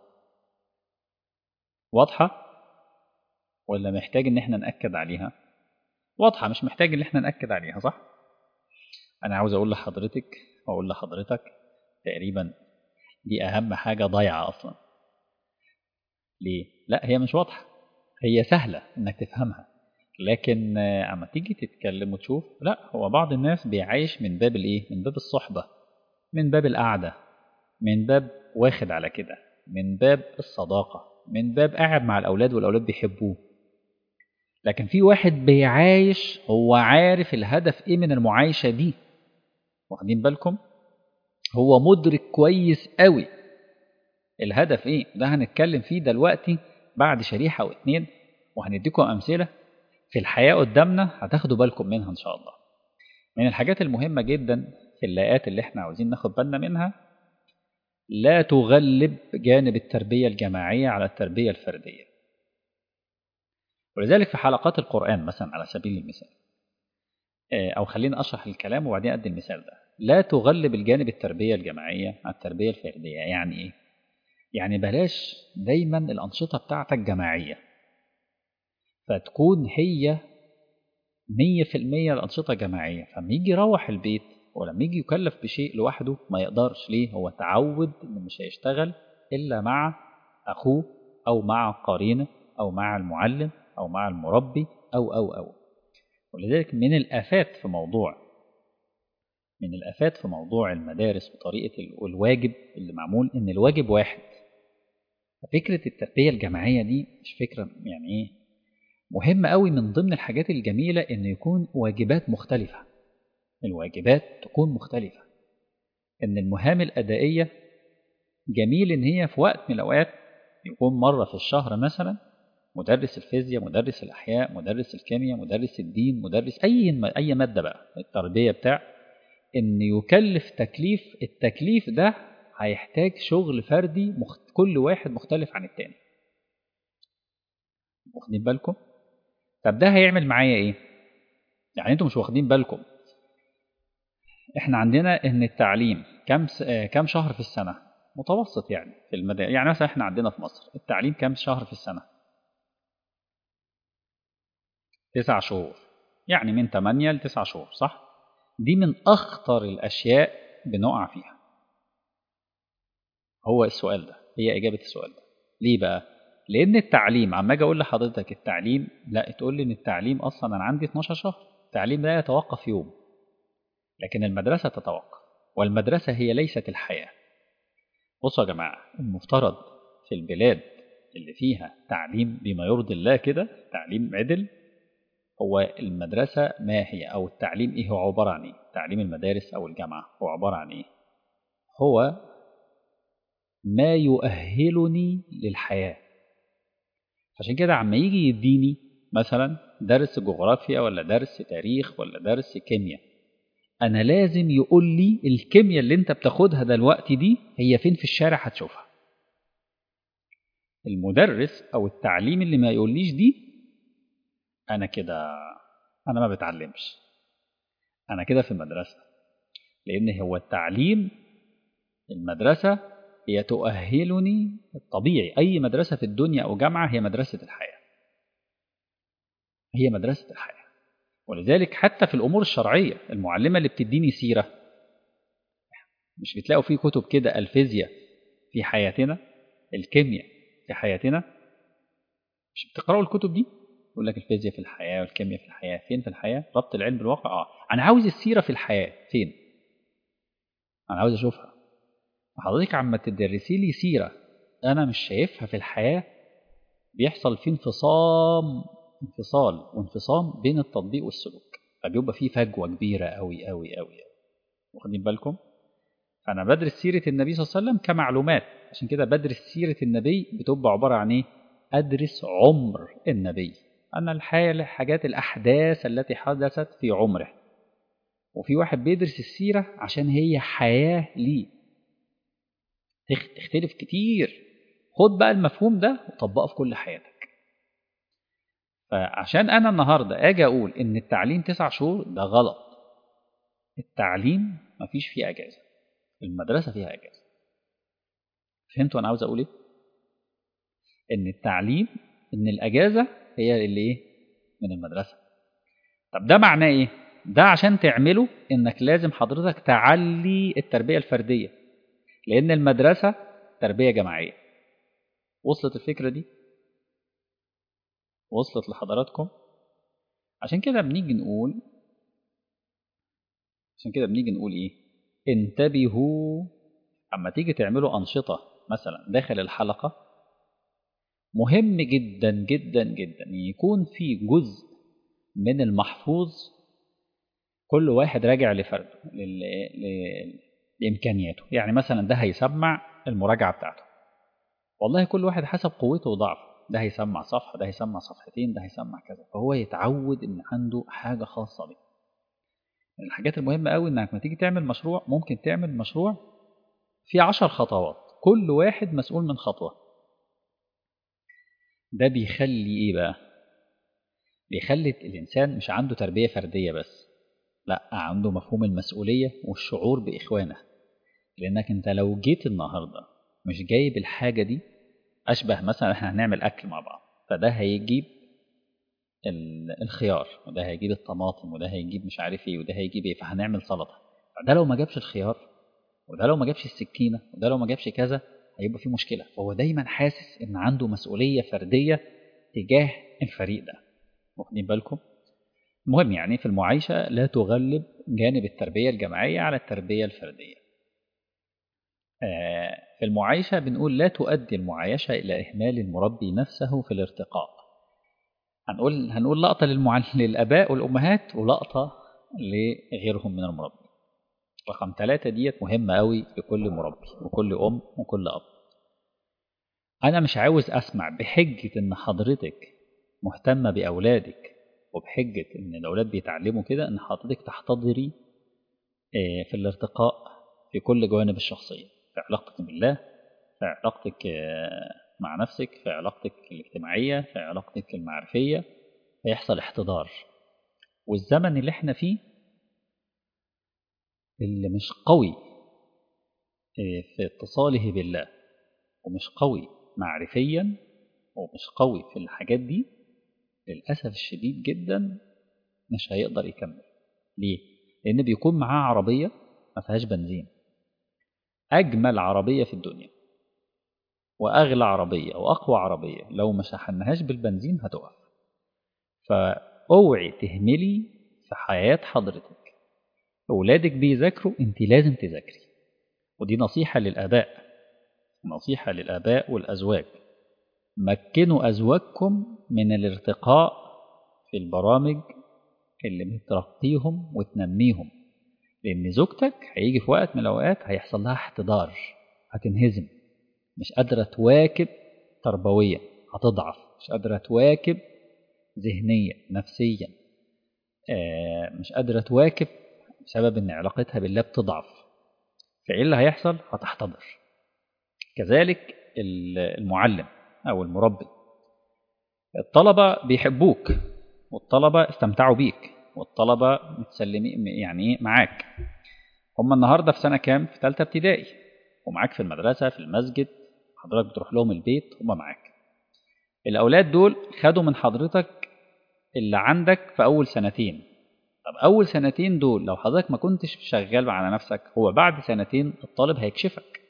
واضحة؟ ولا محتاج إن إحنا نأكد عليها؟ واضحة، مش محتاج إن إحنا نأكد عليها، صح؟ أنا عاوز أقول لحضرتك وأقول لحضرتك تقريبا دي أهم حاجة ضايعة أصلا. ليه؟ لا هي مش واضحة، هي سهلة إنك تفهمها، لكن أما تيجي تتكلم وتشوف لا، هو بعض الناس بيعيش من باب الإيه؟ من باب الصحبة، من باب القعدة، من باب واخد على كده، من باب الصداقة، من باب قاعد مع الأولاد والأولاد بيحبوه. لكن في واحد بيعايش هو عارف الهدف إيه من المعايشة دي. واخدين بالكم؟ هو مدرك كويس قوي الهدف إيه. ده هنتكلم فيه دلوقتي بعد شريحة أو اتنين، وهنديكم أمثلة في الحياة قدامنا هتاخدوا بالكم منها إن شاء الله. من الحاجات المهمة جدا في اللاءات اللي احنا عاوزين ناخد بالنا منها، لا تغلب جانب التربية الجماعية على التربية الفردية. ولذلك في حلقات القرآن مثلا على سبيل المثال، أو خلينا أشرح الكلام وبعدين أدي المثال ده، لا تغلب الجانب التربية الجماعية على التربية الفردية. يعني إيه؟ يعني بلاش دايما الأنشطة بتاعتك جماعية فتكون هي مية في المية الأنشطة جماعية، فلما يجي يروح البيت ولما يجي يكلف بشيء لوحده ما يقدرش. ليه؟ هو تعود إنه مش هيشتغل إلا مع أخوه أو مع قرينه أو مع المعلم أو مع المربي أو أو أو ولذلك من الآفات في موضوع من الآفات في موضوع المدارس وطريقة الواجب اللي معمول إن الواجب واحد. فكرة التربية الجماعية دي مش فكرة يعني إيه مهمة قوي. من ضمن الحاجات الجميلة إن يكون واجبات مختلفة، الواجبات تكون مختلفة، إن المهام الأدائية جميل إن هي في وقت من الأوقات يكون مرة في الشهر مثلا مدرس الفيزياء، مدرس الأحياء، مدرس الكيمياء، مدرس الدين، مدرس أي أي مادة بقى التربية بتاع، إن يكلف تكليف. التكليف ده هيحتاج شغل فردي مخت... كل واحد مختلف عن التاني. واخدين بالكم؟ طب ده هيعمل معايا إيه؟ يعني أنتم مش واخدين بالكم إحنا عندنا إن التعليم كم س... كم شهر في السنة متوسط يعني في المدارس. يعني مثلا إحنا عندنا في مصر التعليم كم شهر في السنة؟ تسع شهور، يعني من ثمانية لتسع شهور، صح؟ دي من أخطر الأشياء بنقع فيها. هو السؤال ده، هي إجابة السؤال ده. ليه بقى؟ لأن التعليم عم أجي أقول لحضرتك التعليم، لا تقول لي إن التعليم أصلا أنا عندي اتناشر شهر. التعليم لا يتوقف يوم، لكن المدرسة تتوقف، والمدرسة هي ليست الحياة. بصوا يا جماعة، المفترض في البلاد اللي فيها تعليم بما يرضي الله كده، تعليم عدل، هو المدرسة ما هي أو التعليم إيه هو عبارة عن إيه؟ تعليم المدارس أو الجامعة هو عبارة عن إيه؟ هو ما يؤهلني للحياة. عشان كده عما يجي يديني مثلا درس جغرافيا ولا درس تاريخ ولا درس كيمياء، أنا لازم يقول لي الكيمياء اللي أنت بتاخدها دلوقتي دي هي فين في الشارع هتشوفها. المدرس أو التعليم اللي ما يقوليش دي، أنا كده أنا ما بتعلمش، أنا كده في المدرسة. لأن هو التعليم، المدرسة هي تؤهلني الطبيعي. أي مدرسة في الدنيا أو جامعة هي مدرسة الحياة. هي مدرسة الحياة. ولذلك حتى في الأمور الشرعية المعلمة اللي بتديني سيرة، مش بتلاقوا فيه كتب كده الفيزياء في حياتنا، الكيمياء في حياتنا، مش بتقرأوا الكتب دي؟ يقول لك الفيزياء في الحياة والكيمياء في الحياة. فين في الحياة؟ ربط العلم بالواقع. اه أنا عاوز السيرة في الحياة فين؟ أنا عاوز أشوفها. حضرتك عم تدرسي لي سيرة أنا مش شايفها في الحياة، بيحصل فيه انفصام انفصال وانفصام بين التطبيق والسلوك، فبيبقى فيه فجوة كبيرة أوي أوي أوي. واخدين بالكم؟ فأنا بدرس سيرة النبي صلى الله عليه وسلم كمعلومات، عشان كده بدرس سيرة النبي بتبقى عبارة عن إيه؟ أدرس عمر النبي، أنا الحياة الحاجات الأحداث التي حدثت في عمره. وفي واحد بيدرس السيرة عشان هي حياة ليه، تختلف كتير. خد بقى المفهوم ده وطبقه في كل حياتك. فعشان أنا النهاردة أجي أقول إن التعليم تسع شهور، ده غلط. التعليم مفيش فيه أجازة، المدرسة فيها أجازة. فهمتوا أنا عاوز أقول إيه؟ إن التعليم، إن الأجازة هي اللي إيه؟ من المدرسة. طب ده معناه إيه؟ ده عشان تعمله إنك لازم حضرتك تعلي التربية الفردية، لأن المدرسة تربية جماعية. وصلت الفكرة دي؟ وصلت لحضراتكم؟ عشان كده بنيجي نقول عشان كده بنيجي نقول إيه؟ انتبهوا أما تيجي تعملوا أنشطة مثلا داخل الحلقة، مهم جدا جدا جدا يكون في جزء من المحفوظ كل واحد راجع لفرده لل... ل... لإمكانياته. يعني مثلا ده هيسمع المراجعة بتاعته، والله كل واحد حسب قوته وضعفه، ده هيسمع صفحة، ده هيسمع صفحتين، ده هيسمع كذا، فهو يتعود إن عنده حاجة خاصة بيه. من الحاجات المهمة قوي إنك ما تيجي تعمل مشروع، ممكن تعمل مشروع في عشر خطوات كل واحد مسؤول من خطوة. ده بيخلي إيه بقى؟ بيخلي الإنسان مش عنده تربية فردية بس، لا، عنده مفهوم المسؤولية والشعور بإخوانه. لأنك أنت لو جيت النهاردة مش جايب الحاجة دي، أشبه مثلا احنا هنعمل أكل مع بعض، فده هيجيب الخيار، وده هيجيب الطماطم، وده هيجيب مش عارف ايه، وده هيجيب ايه، فهنعمل سلطة. فده لو ما جابش الخيار، وده لو ما جابش السكينة، وده لو ما جابش كذا، هيبقى في مشكلة. فهو دايما حاسس إن عنده مسؤولية فردية تجاه الفريق ده. واخدين بالكم؟ المهم يعني في المعايشة لا تغلب جانب التربية الجماعية على التربية الفردية. في المعايشة بنقول لا تؤدي المعايشة إلى إهمال المربي نفسه في الارتقاء. هنقول هنقول لقطة للمعل... للآباء والأمهات ولقطة لغيرهم من المربي. رقم ثلاثة ديت مهمة قوي لكل مربي وكل أم وكل أب. أنا مش عاوز أسمع بحجة إن حضرتك مهتمة بأولادك وبحجة إن الأولاد بيتعلموا كده إن حضرتك تحتضري في الارتقاء في كل جوانب الشخصية، في علاقتك بالله، في علاقتك مع نفسك، في علاقتك الاجتماعية، في علاقتك المعرفية، هيحصل احتضار. والزمن اللي احنا فيه اللي مش قوي في اتصاله بالله ومش قوي معرفيا ومش قوي في الحاجات دي، للأسف الشديد جدا مش هيقدر يكمل. ليه؟ لأن بيكون معاه عربية ما فيهاش بنزين، أجمل عربية في الدنيا وأغلى عربية وأقوى عربية، لو ما شحنهاش بالبنزين هتقف. فأوعي تهملي في حياة حضرتك. أولادك بيذاكروا، أنت لازم تذاكري. ودي نصيحة للآباء، نصيحة للآباء والأزواج. مكنوا أزواجكم من الارتقاء في البرامج اللي بترقيهم وتنميهم، لأن زوجتك هيجي في وقت من الأوقات هيحصل لها احتضار، هتنهزم، مش قادرة تواكب تربويا، هتضعف، مش قادرة تواكب ذهنيا نفسيا، آه مش قادرة تواكب بسبب أن علاقتها بالله بتضعف. فإيه اللي هيحصل؟ هتحتضر. كذلك المعلم أو المربي، الطلبة بيحبوك والطلبة استمتعوا بيك والطلبة متسلمين يعني معاك. هم النهاردة في سنة كام؟ في ثالثة ابتدائي، ومعاك في المدرسة في المسجد، حضرتك بتروح لهم البيت، هم معاك. الأولاد دول خدوا من حضرتك اللي عندك في أول سنتين. طب أول سنتين دول لو حضرتك ما كنتش شغال على نفسك، هو بعد سنتين الطالب هيكشفك.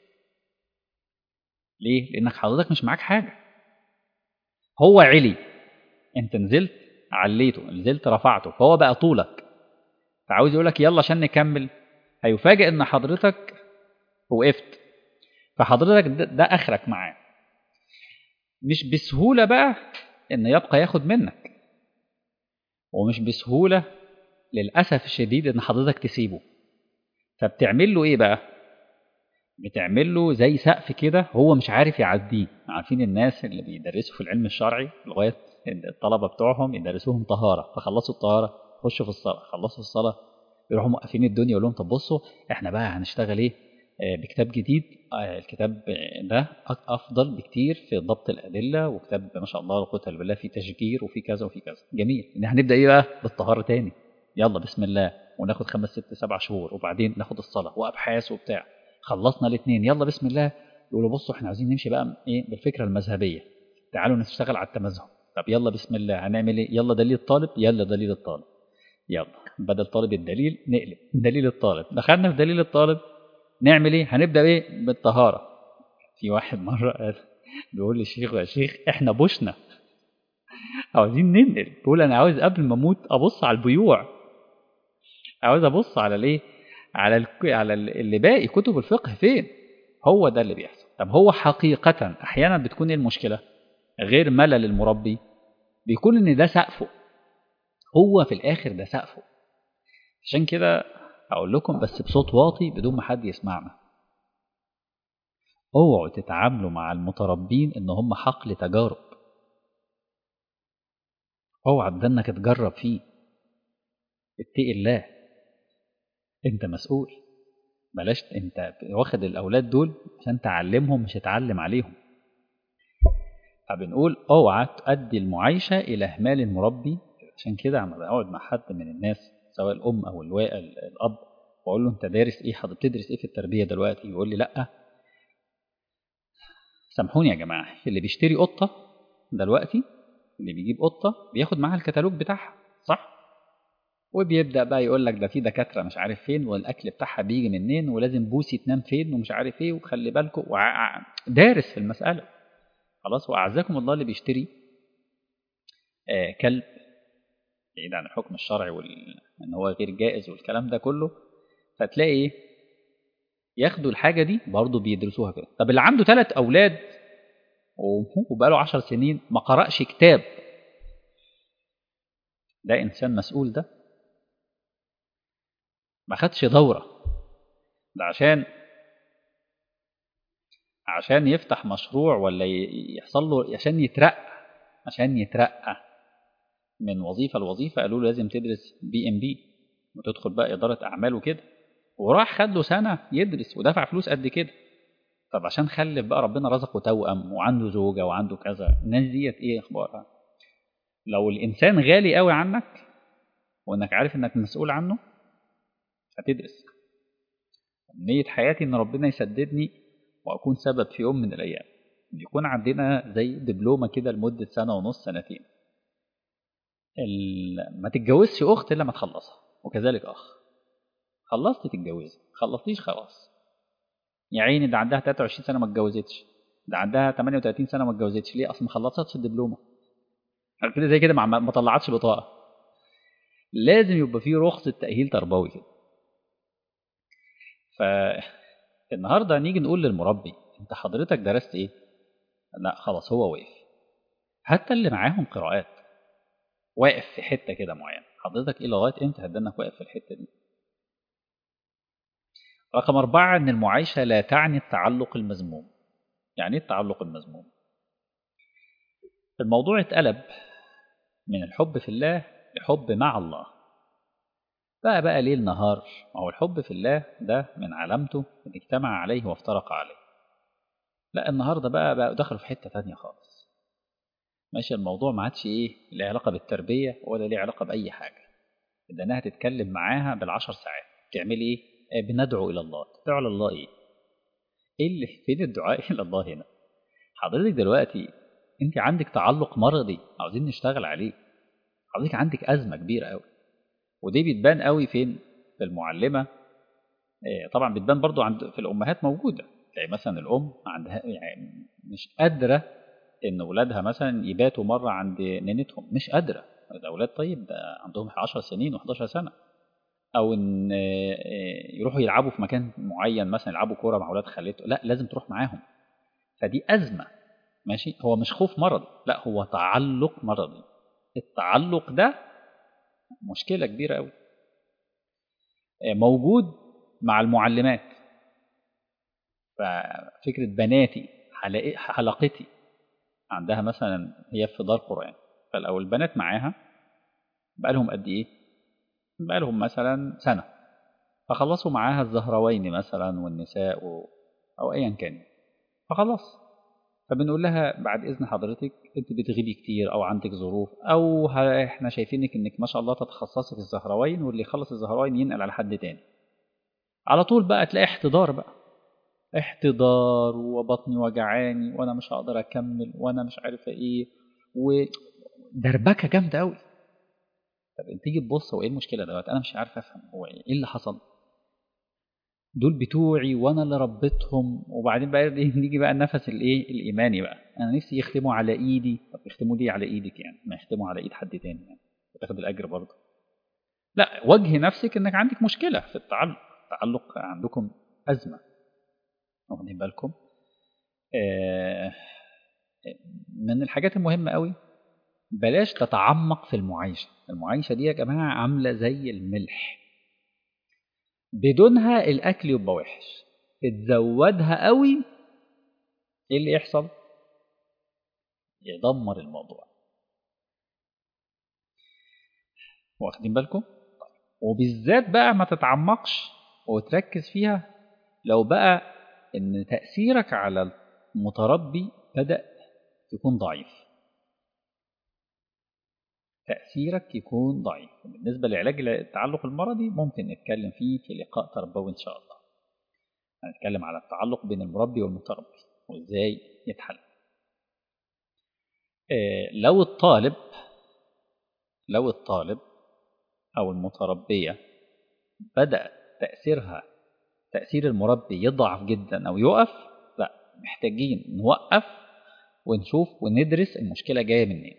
ليه؟ لأنك حضرتك مش معاك حاجة. هو علي، أنت نزلت عليته، نزلت رفعته، فهو بقى طولك، فعاوز يقولك يلا عشان نكمل، هيفاجئ إن حضرتك وقفت، فحضرتك ده, ده آخرك معاه. مش بسهولة بقى إن يبقى ياخد منك، ومش بسهولة للأسف الشديد إن حضرتك تسيبه. فبتعمل له إيه بقى؟ بتعمل له زي سقف كده هو مش عارف يعديه. عارفين الناس اللي بيدرسوا في العلم الشرعي لغاية الطلبة بتوعهم يدرسوهم طهارة، فخلصوا الطهارة خشوا في الصلاة، خلصوا في الصلاة يروحوا موقفين الدنيا يقول لهم طب بصوا احنا بقى هنشتغل ايه آه بكتاب جديد. آه الكتاب ده افضل بكتير في ضبط الادله، وكتاب ما شاء الله لا قوه الا بالله فيه تشجير وفيه كذا وفيه كذا. جميل، ان هنبدا ايه بقى بالطهاره تاني، يلا بسم الله، وناخد خمس ست سبع شهور، وبعدين ناخد الصلاه وابحاث وبتاع. خلصنا الاثنين يلا بسم الله، يقولوا بصوا احنا عايزين نمشي بقى ايه بالفكره المذهبيه، تعالوا نشتغل على التمذهب. طب يلا بسم الله هنعمل ايه، يلا دليل الطالب، يلا دليل الطالب، يلا بدل طالب الدليل نقلب دليل الطالب. دخلنا في دليل الطالب نعمل ايه، هنبدا ايه بالطهاره. في واحد مره قال بيقول للشيخ يا شيخ احنا بوشنا عاوزين ننقل، بيقول انا عاوز قبل ما اموت ابص على البيوع، عاوز ابص على الايه، على ال... على اللي باقي كتب الفقه فين. هو ده اللي بيحصل. طب هو حقيقه احيانا بتكون ايه المشكله؟ غير ملل المربي، بيكون ان ده سقفه، هو في الاخر ده سقفه. عشان كده اقول لكم بس بصوت واطي بدون ما حد يسمعنا، اوعوا تتعاملوا مع المتربين ان هم حقل تجارب. اوعى ده انك تجرب فيه، اتقي الله، انت مسؤول. بلاش انت واخد الاولاد دول عشان تعلمهم مش تتعلم عليهم. فبنقول اوعى تؤدي المعايشه الى اهمال المربي. عشان كده عم بقعد مع حد من الناس سواء الام او الاب واقول له انت دارس ايه، حضرتك بتدرس ايه في التربيه دلوقتي؟ يقول لي لا. سامحوني يا جماعه، اللي بيشتري قطه دلوقتي، اللي بيجيب قطه بياخد معاها الكتالوج بتاعها صح، وبيبدا بقى يقول لك ده في دكاتره مش عارف فين، والاكل بتاعها بيجي منين، ولازم بوسي تنام فين، ومش عارف ايه، وخلي بالكم وع... دارس في المساله خلاص. واعزكم الله اللي بيشتري آه كلب بعيد عن الحكم الشرعي وان وال... هو غير جائز والكلام ده كله، فتلاقي ايه، ياخدوا الحاجه دي برضه بيدرسوها كده. طب اللي عنده ثلاث اولاد وبقاله عشر سنين ما قرأش كتاب، ده انسان مسؤول؟ ده ما خدش دوره، ده عشان عشان يفتح مشروع ولا يحصل له عشان يترقى، عشان يترقى من وظيفة لوظيفة قالوا له لازم تدرس بي ام بي وتدخل بقى إدارة أعمال وكده، وراح خد له سنة يدرس ودفع فلوس قد كده. طب عشان خلف بقى ربنا رزقه توأم وعنده زوجة وعنده كذا، الناس ديت إيه أخبارها؟ لو الإنسان غالي قوي عنك وإنك عارف إنك مسؤول عنه هتدرس. نية حياتي إن ربنا يسددني وأكون سبب في يوم من الأيام يكون عندنا زي دبلومة كده لمدة سنة ونص سنتين. ما تتجوزش أخت إلا ما تخلصها، وكذلك أخ. خلصت تتجوز، خلصتيش خلاص. يا عيني ده عندها ثلاثة وعشرين سنة ما اتجوزتش، ده عندها ثمانية وثلاثين سنة ما اتجوزتش، ليه؟ أصل ما خلصتش الدبلومة كده زي كده ما طلعتش بطاقة. لازم يبقى فيه رخصة تأهيل تربوي كده. فالنهارده نيجي نقول للمربي أنت حضرتك درست إيه؟ لا خلاص هو واقف. حتى اللي معاهم قراءات واقف في حتة كده معينة، حضرتك إيه لغاية إمتى هتدنك واقف في الحتة دي؟ رقم أربعة إن المعايشة لا تعني التعلق المذموم. يعني إيه التعلق المذموم؟ الموضوع اتقلب من الحب في الله لحب مع الله. بقى بقى ليل نهار، أو الحب في الله ده من علامته إن اجتمع عليه وافترق عليه. لا النهاردة بقى بقى دخلوا في حتة تانية خالص. ماشي، الموضوع ما عادش إيه له علاقة بالتربية ولا له علاقة بأي حاجة. إنها تتكلم معاها بالعشر ساعات تعملي إيه؟ آه بندعو إلى الله. تدعو إلى الله إيه؟ إيه اللي فين الدعاء إلى الله هنا؟ حضرتك دلوقتي أنت عندك تعلق مرضي عاوزين نشتغل عليه. حضرتك عندك ازمه كبيره قوي. ودي بتبان قوي فين؟ في المعلمه. طبعا بتبان برضو عند في الامهات موجوده. تلاقي مثلا الام عندها يعني مش قادره ان اولادها مثلا يباتوا مره عند نينتهم، مش قادره. ده اولاد طيب ده عندهم عشر سنين و11 سنه. او ان يروحوا يلعبوا في مكان معين، مثلا يلعبوا كوره مع اولاد خالته، لا لازم تروح معاهم. فدي ازمه. ماشي، هو مش خوف مرضي، لا هو تعلق مرضي. التعلق ده مشكله كبيره قوي. موجود مع المعلمات. ففكره بناتي حلقتي عندها مثلا هي في دار قرآن، فلو البنات معاها بقى لهم قد ايه؟ بقى لهم مثلا سنة، فخلصوا معاها الزهروين مثلا والنساء و... او ايا كان، فخلاص. فبنقول لها بعد اذن حضرتك انت بتغيبي كتير او عندك ظروف، او ه- احنا شايفينك انك ما شاء الله تتخصصي في الزهروين، واللي يخلص الزهروين ينقل على حد تاني. على طول بقى تلاقي احتضار بقى، احتضار وبطني وجعاني وانا مش هقدر اكمل وانا مش عارفه ايه، ودربكه جامده قوي. طب انت تيجي تبص هو ايه المشكله دلوقتي؟ انا مش عارف افهم هو ايه اللي حصل. دول بتوعي وانا اللي ربيتهم. وبعدين بقى إيه، نيجي بقى النفس الايه الايماني بقى، انا نفسي يختموا على ايدي. طب يختموا لي على ايدك يعني، ما يختموا على ايد حد تاني يعني، وتاخد الاجر برضه. لا، وجه نفسك انك عندك مشكله في التعلق، التعلق عندكم ازمه. واخدين بالكم؟ آه من الحاجات المهمه قوي، بلاش تتعمق في المعايشه. المعايشه دي يا جماعه عامله زي الملح، بدونها الاكل يبقى وحش، تزودها قوي ايه اللي يحصل؟ يدمر الموضوع. واخدين بالكم؟ وبالذات بقى ما تتعمقش وتركز فيها لو بقى ان تأثيرك على المتربي بدأ يكون ضعيف. تأثيرك يكون ضعيف. بالنسبة لعلاج التعلق المرضي ممكن نتكلم فيه في لقاء تربوي إن شاء الله. هنتكلم على التعلق بين المربي والمتربي وإزاي يتحل. إيه لو الطالب لو الطالب أو المتربية بدأ تأثيرها تأثير المربي يضعف جدا أو يقف، لا محتاجين نوقف ونشوف وندرس المشكلة جاية منين.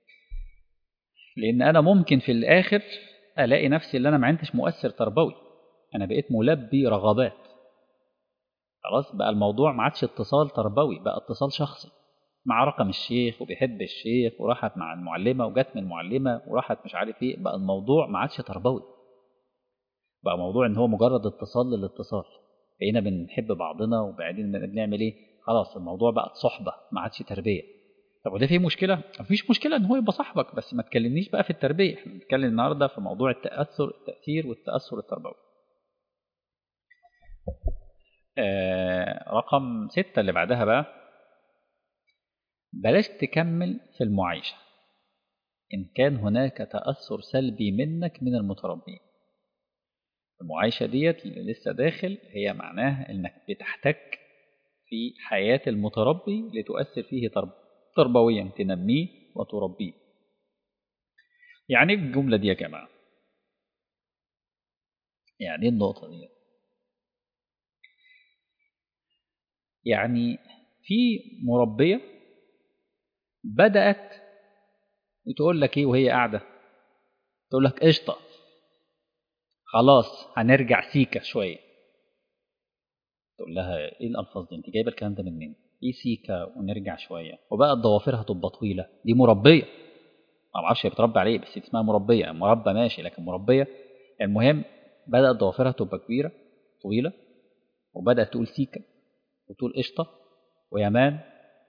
لأن أنا ممكن في الآخر ألاقي نفسي اللي أنا ما عندش مؤثر تربوي، أنا بقيت ملبي رغبات. خلاص بقى الموضوع ما عادش اتصال تربوي، بقى اتصال شخصي مع رقم الشيخ وبيحب الشيخ وراحت مع المعلمة وجت من المعلمة وراحت مش عارف ايه. بقى الموضوع ما عادش تربوي، بقى موضوع ان هو مجرد اتصال للاتصال. بقينا بنحب بعضنا وبعدين بنعمل ايه؟ خلاص الموضوع بقت صحبة ما عادش تربية. طب وده فيه مشكلة؟ مفيش مشكلة ان هو يبقى صاحبك، بس ما تكلمنيش بقى في التربية. احنا بنتكلم النهاردة في موضوع التأثر التأثير والتأثر التربوي. آه رقم ستة اللي بعدها بقى، بلاش تكمل في المعايشة إن كان هناك تأثر سلبي منك من المتربين. المعايشة ديت اللي لسه داخل هي معناها إنك بتحتك في حياة المتربي لتؤثر فيه ترب... تربويا، تنميه وتربيه. يعني ايه الجملة دي يا جماعة؟ يعني ايه النقطة دي؟ يعني في مربية بدأت تقول لك ايه وهي قاعدة؟ تقول لك قشطة، خلاص هنرجع سيكا شوية. تقول لها ايه الألفاظ دي؟ انت جايبة الكلام ده منين؟ ايه سيكا ونرجع شوية وبقى ضوافرها تبقى طويلة؟ دي مربية. ما اعرفش هي بتربي عليه، بس اسمها مربية. مربى ماشي لكن مربية. المهم بدأت ضوافرها تبقى كبيرة طويلة، وبدأت تقول سيكا وتقول قشطة ويمان.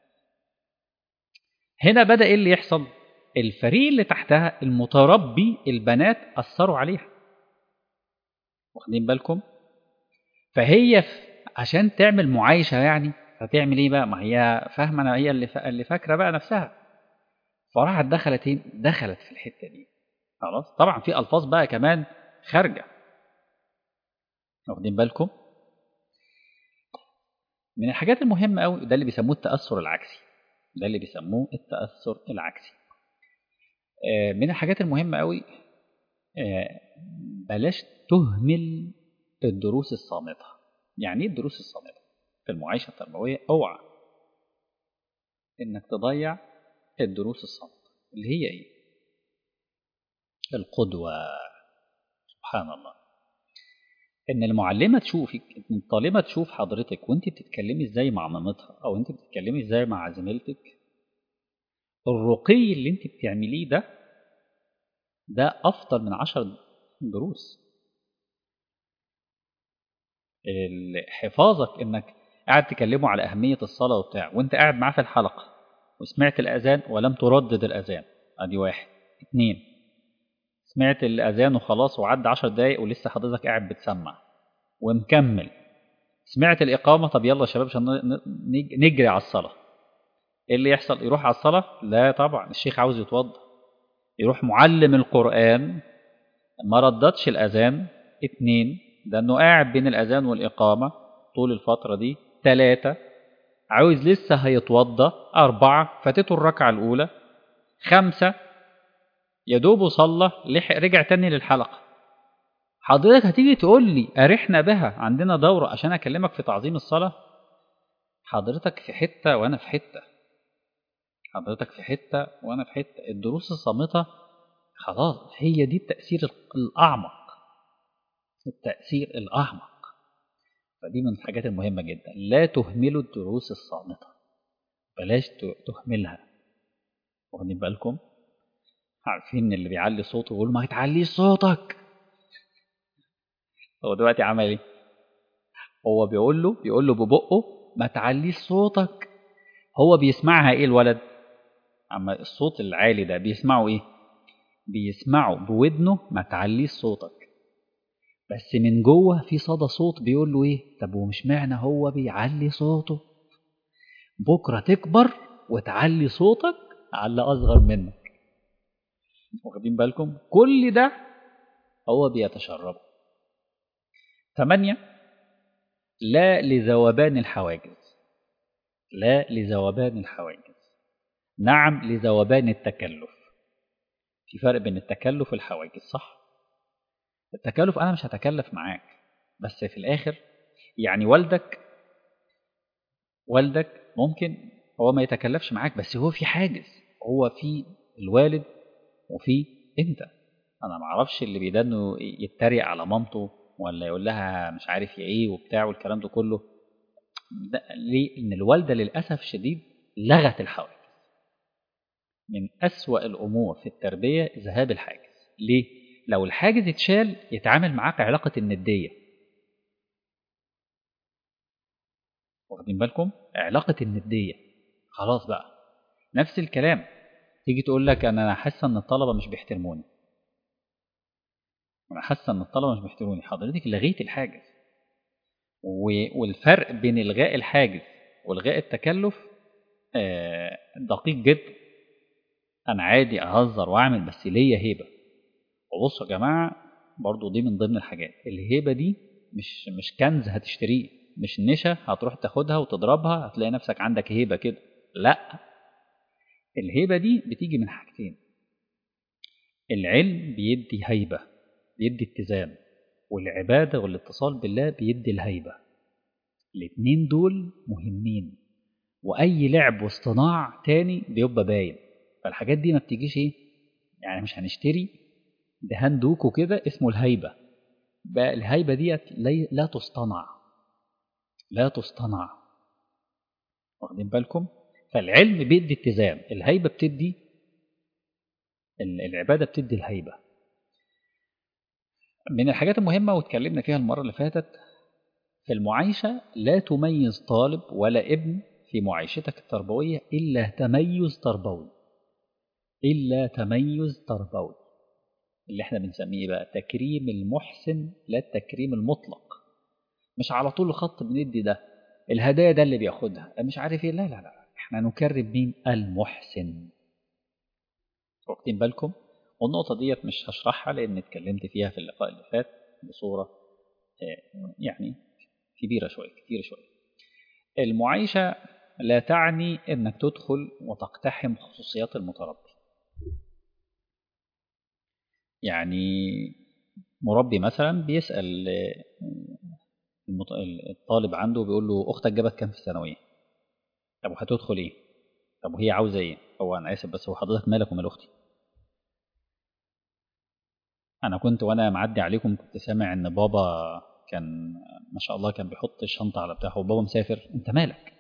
هنا بدأ ايه اللي يحصل؟ الفريق اللي تحتها المتربي البنات أثروا عليها. واخدين بالكم؟ فهي عشان تعمل معايشة يعني هتعمل ايه بقى؟ ما هي فاهمة أنا، هي اللي اللي فاكرة بقى نفسها. فراحت دخلت ايه؟ دخلت في الحتة دي. خلاص طبعا في ألفاظ بقى كمان خارجة. واخدين بالكم؟ من الحاجات المهمة قوي، ده اللي بيسموه التأثر العكسي. ده اللي بيسموه التأثر العكسي. من الحاجات المهمة قوي، بلاش تهمل الدروس الصامتة. يعني ايه الدروس الصامتة في المعايشة التربوية؟ اوعى انك تضيع الدروس الصامتة اللي هي ايه؟ القدوة. سبحان الله، ان المعلمة تشوفك، ان الطالبة تشوف حضرتك وانت بتتكلمي ازاي مع مامتها او انت بتتكلمي ازاي مع زميلتك. الرقي اللي انت بتعمليه ده ده افضل من عشر دروس. حفاظك انك قاعد تكلمه على اهمية الصلاة وبتاع وانت قاعد معاه في الحلقة وسمعت الاذان ولم تردد الاذان، ادي واحد. اتنين، سمعت الاذان وخلاص وعدى عشر دقايق ولسه حضرتك قاعد بتسمع ومكمل. سمعت الاقامة، طب يلا يا شباب عشان نجري على الصلاة. ايه اللي يحصل؟ يروح على الصلاة؟ لا طبعا، الشيخ عاوز يتوضا. يروح معلم القرآن ما ردتش الأذان. اتنين، ده انه قاعد بين الأذان والإقامة طول الفترة دي. تلاتة، عاوز لسه هيتوضا. أربعة، فاتته الركعة الأولى. خمسة، يدوب صلى لحق رجع تاني للحلقة. حضرتك هتيجي تقول لي أرحنا بها عندنا دورة عشان أكلمك في تعظيم الصلاة؟ حضرتك في حتة وأنا في حتة، حضرتك في حتة وأنا في حتة. الدروس الصامتة خلاص هي دي التأثير الأعمق، التأثير الأعمق. فدي من الحاجات المهمة جدا، لا تهملوا الدروس الصامتة، بلاش تهملها. واخدين بالكم؟ عارفين اللي بيعلي صوته ويقول ما تعليش صوتك؟ هو دلوقتي عمل ايه؟ هو بيقول له بيقول له ببقه ما تعليش صوتك. هو بيسمعها ايه الولد؟ اما الصوت العالي ده بيسمعه ايه؟ بيسمعه بودنه ما تعليش صوتك، بس من جوه في صدى صوت بيقول له ايه؟ طب ومش معنى هو بيعلي صوته بكره تكبر وتعلي صوتك على اصغر منك. واخدين بالكم؟ كل ده هو بيتشربه. ثمانية، لا لذوبان الحواجز. لا لذوبان الحواجز، نعم لذوبان التكلف. في فرق بين التكلف والحواجز، صح؟ التكلف أنا مش هتكلف معاك، بس في الآخر يعني والدك والدك ممكن هو ما يتكلفش معاك، بس هو في حاجز، هو في الوالد وفي أنت. أنا ما اعرفش اللي بيدانه يتريق على مامته ولا يقول لها مش عارف ايه وبتاع والكلام ده كله ده ليه؟ إن الوالدة للأسف شديد لغت الحواجز. من أسوأ الأمور في التربية ذهاب الحاجز. ليه؟ لو الحاجز اتشال يتعامل معاك علاقة الندية. واخدين بالكم؟ علاقة الندية خلاص بقى. نفس الكلام تيجي تقول لك أنا حاسة إن الطلبة مش بيحترموني، أنا حاسة إن الطلبة مش بيحترموني. حضرتك لغيت الحاجز، والفرق بين إلغاء الحاجز وإلغاء التكلف دقيق جدا. أنا عادي أهزر وأعمل بس ليا هيبة. وبصوا يا جماعة برضو دي من ضمن الحاجات، الهيبة دي مش مش كنز هتشتريه، مش نشا هتروح تاخدها وتضربها هتلاقي نفسك عندك هيبة كده. لا، الهيبة دي بتيجي من حاجتين. العلم بيدي هيبة، بيدي اتزان، والعبادة والاتصال بالله بيدي الهيبة. الاتنين دول مهمين، وأي لعب واصطناع تاني بيبقى باين. فالحاجات دي ما بتجيش ايه يعني، مش هنشتري دهان دوكو كده اسمه الهيبة بقى. الهيبة ديت لا تصطنع، لا تصطنع. واخدين بالكم؟ فالعلم بيدي اتزان، الهيبة بتدي، العبادة بتدي الهيبة. من الحاجات المهمة واتكلمنا فيها المرة اللي فاتت، في المعايشة لا تميز طالب ولا ابن في معايشتك التربوية إلا تميز تربوي، إلا تميز تربوي اللي احنا بنسميه بقى تكريم المحسن لا التكريم المطلق. مش على طول الخط بندي ده الهدايا ده اللي بياخدها مش عارف ايه، لا لا لا، احنا نكرم مين؟ المحسن. واخدين بالكم؟ والنقطة ديت مش هشرحها لأن اتكلمت فيها في اللقاء اللي فات بصورة يعني كبيرة شوية كتير شوية. المعايشة لا تعني انك تدخل وتقتحم خصوصيات المتربي. يعني مربي مثلا بيسأل الطالب عنده، بيقول له أختك جابت كام في الثانوية؟ طب وهتدخل إيه؟ طب وهي عاوزة إيه؟ هو أنا آسف بس هو حضرتك مالك ومال أختي؟ أنا كنت وأنا معدي عليكم كنت سامع إن بابا كان ما شاء الله كان بيحط الشنطة على بتاعه وبابا مسافر، أنت مالك؟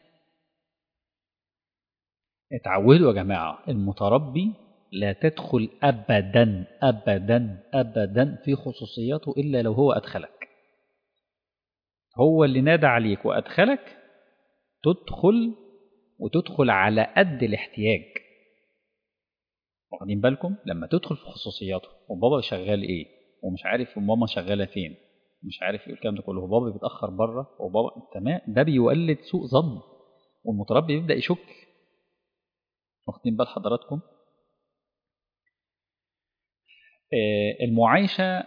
اتعودوا يا جماعة، المتربي لا تدخل أبدا أبدا أبدا في خصوصياته إلا لو هو أدخلك. هو اللي نادى عليك وأدخلك، تدخل وتدخل على قد الاحتياج. واخدين بالكم؟ لما تدخل في خصوصياته وبابا شغال إيه ومش عارف ماما شغالة فين، مش عارف ايه الكلام ده كله، وبابا بيتأخر بره وبابا تمام، ده بيولد سوء ظن والمتربي يبدأ يشك. واخدين بال حضراتكم؟ آه، المعايشة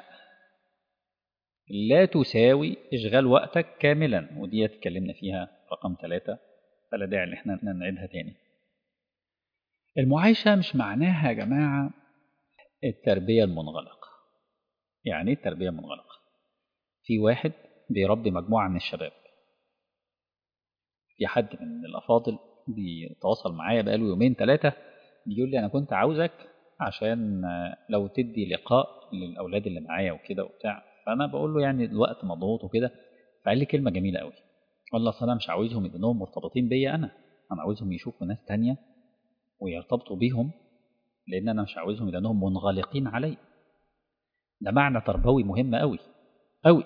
لا تساوي إشغال وقتك كاملا، ودي اتكلمنا فيها رقم ثلاثة، فلا داعي إن احنا نعيدها تاني. المعايشة مش معناها يا جماعة التربية المنغلقة. يعني ايه التربية المنغلقة؟ في واحد بيربي مجموعة من الشباب، في حد من الأفاضل بيتواصل معايا بقاله يومين ثلاثة بيقول لي أنا كنت عاوزك عشان لو تدي لقاء للأولاد اللي معايا وكده وبتاع، فأنا بقول له يعني الوقت مضغوط وكده، فقال لي كلمة جميلة قوي، والله أصل أنا مش عاوزهم يبقوا مرتبطين بيا، أنا أنا عاوزهم يشوفوا ناس تانية ويرتبطوا بيهم، لأن أنا مش عاوزهم لأنهم منغلقين علي. ده معنى تربوي مهم قوي قوي.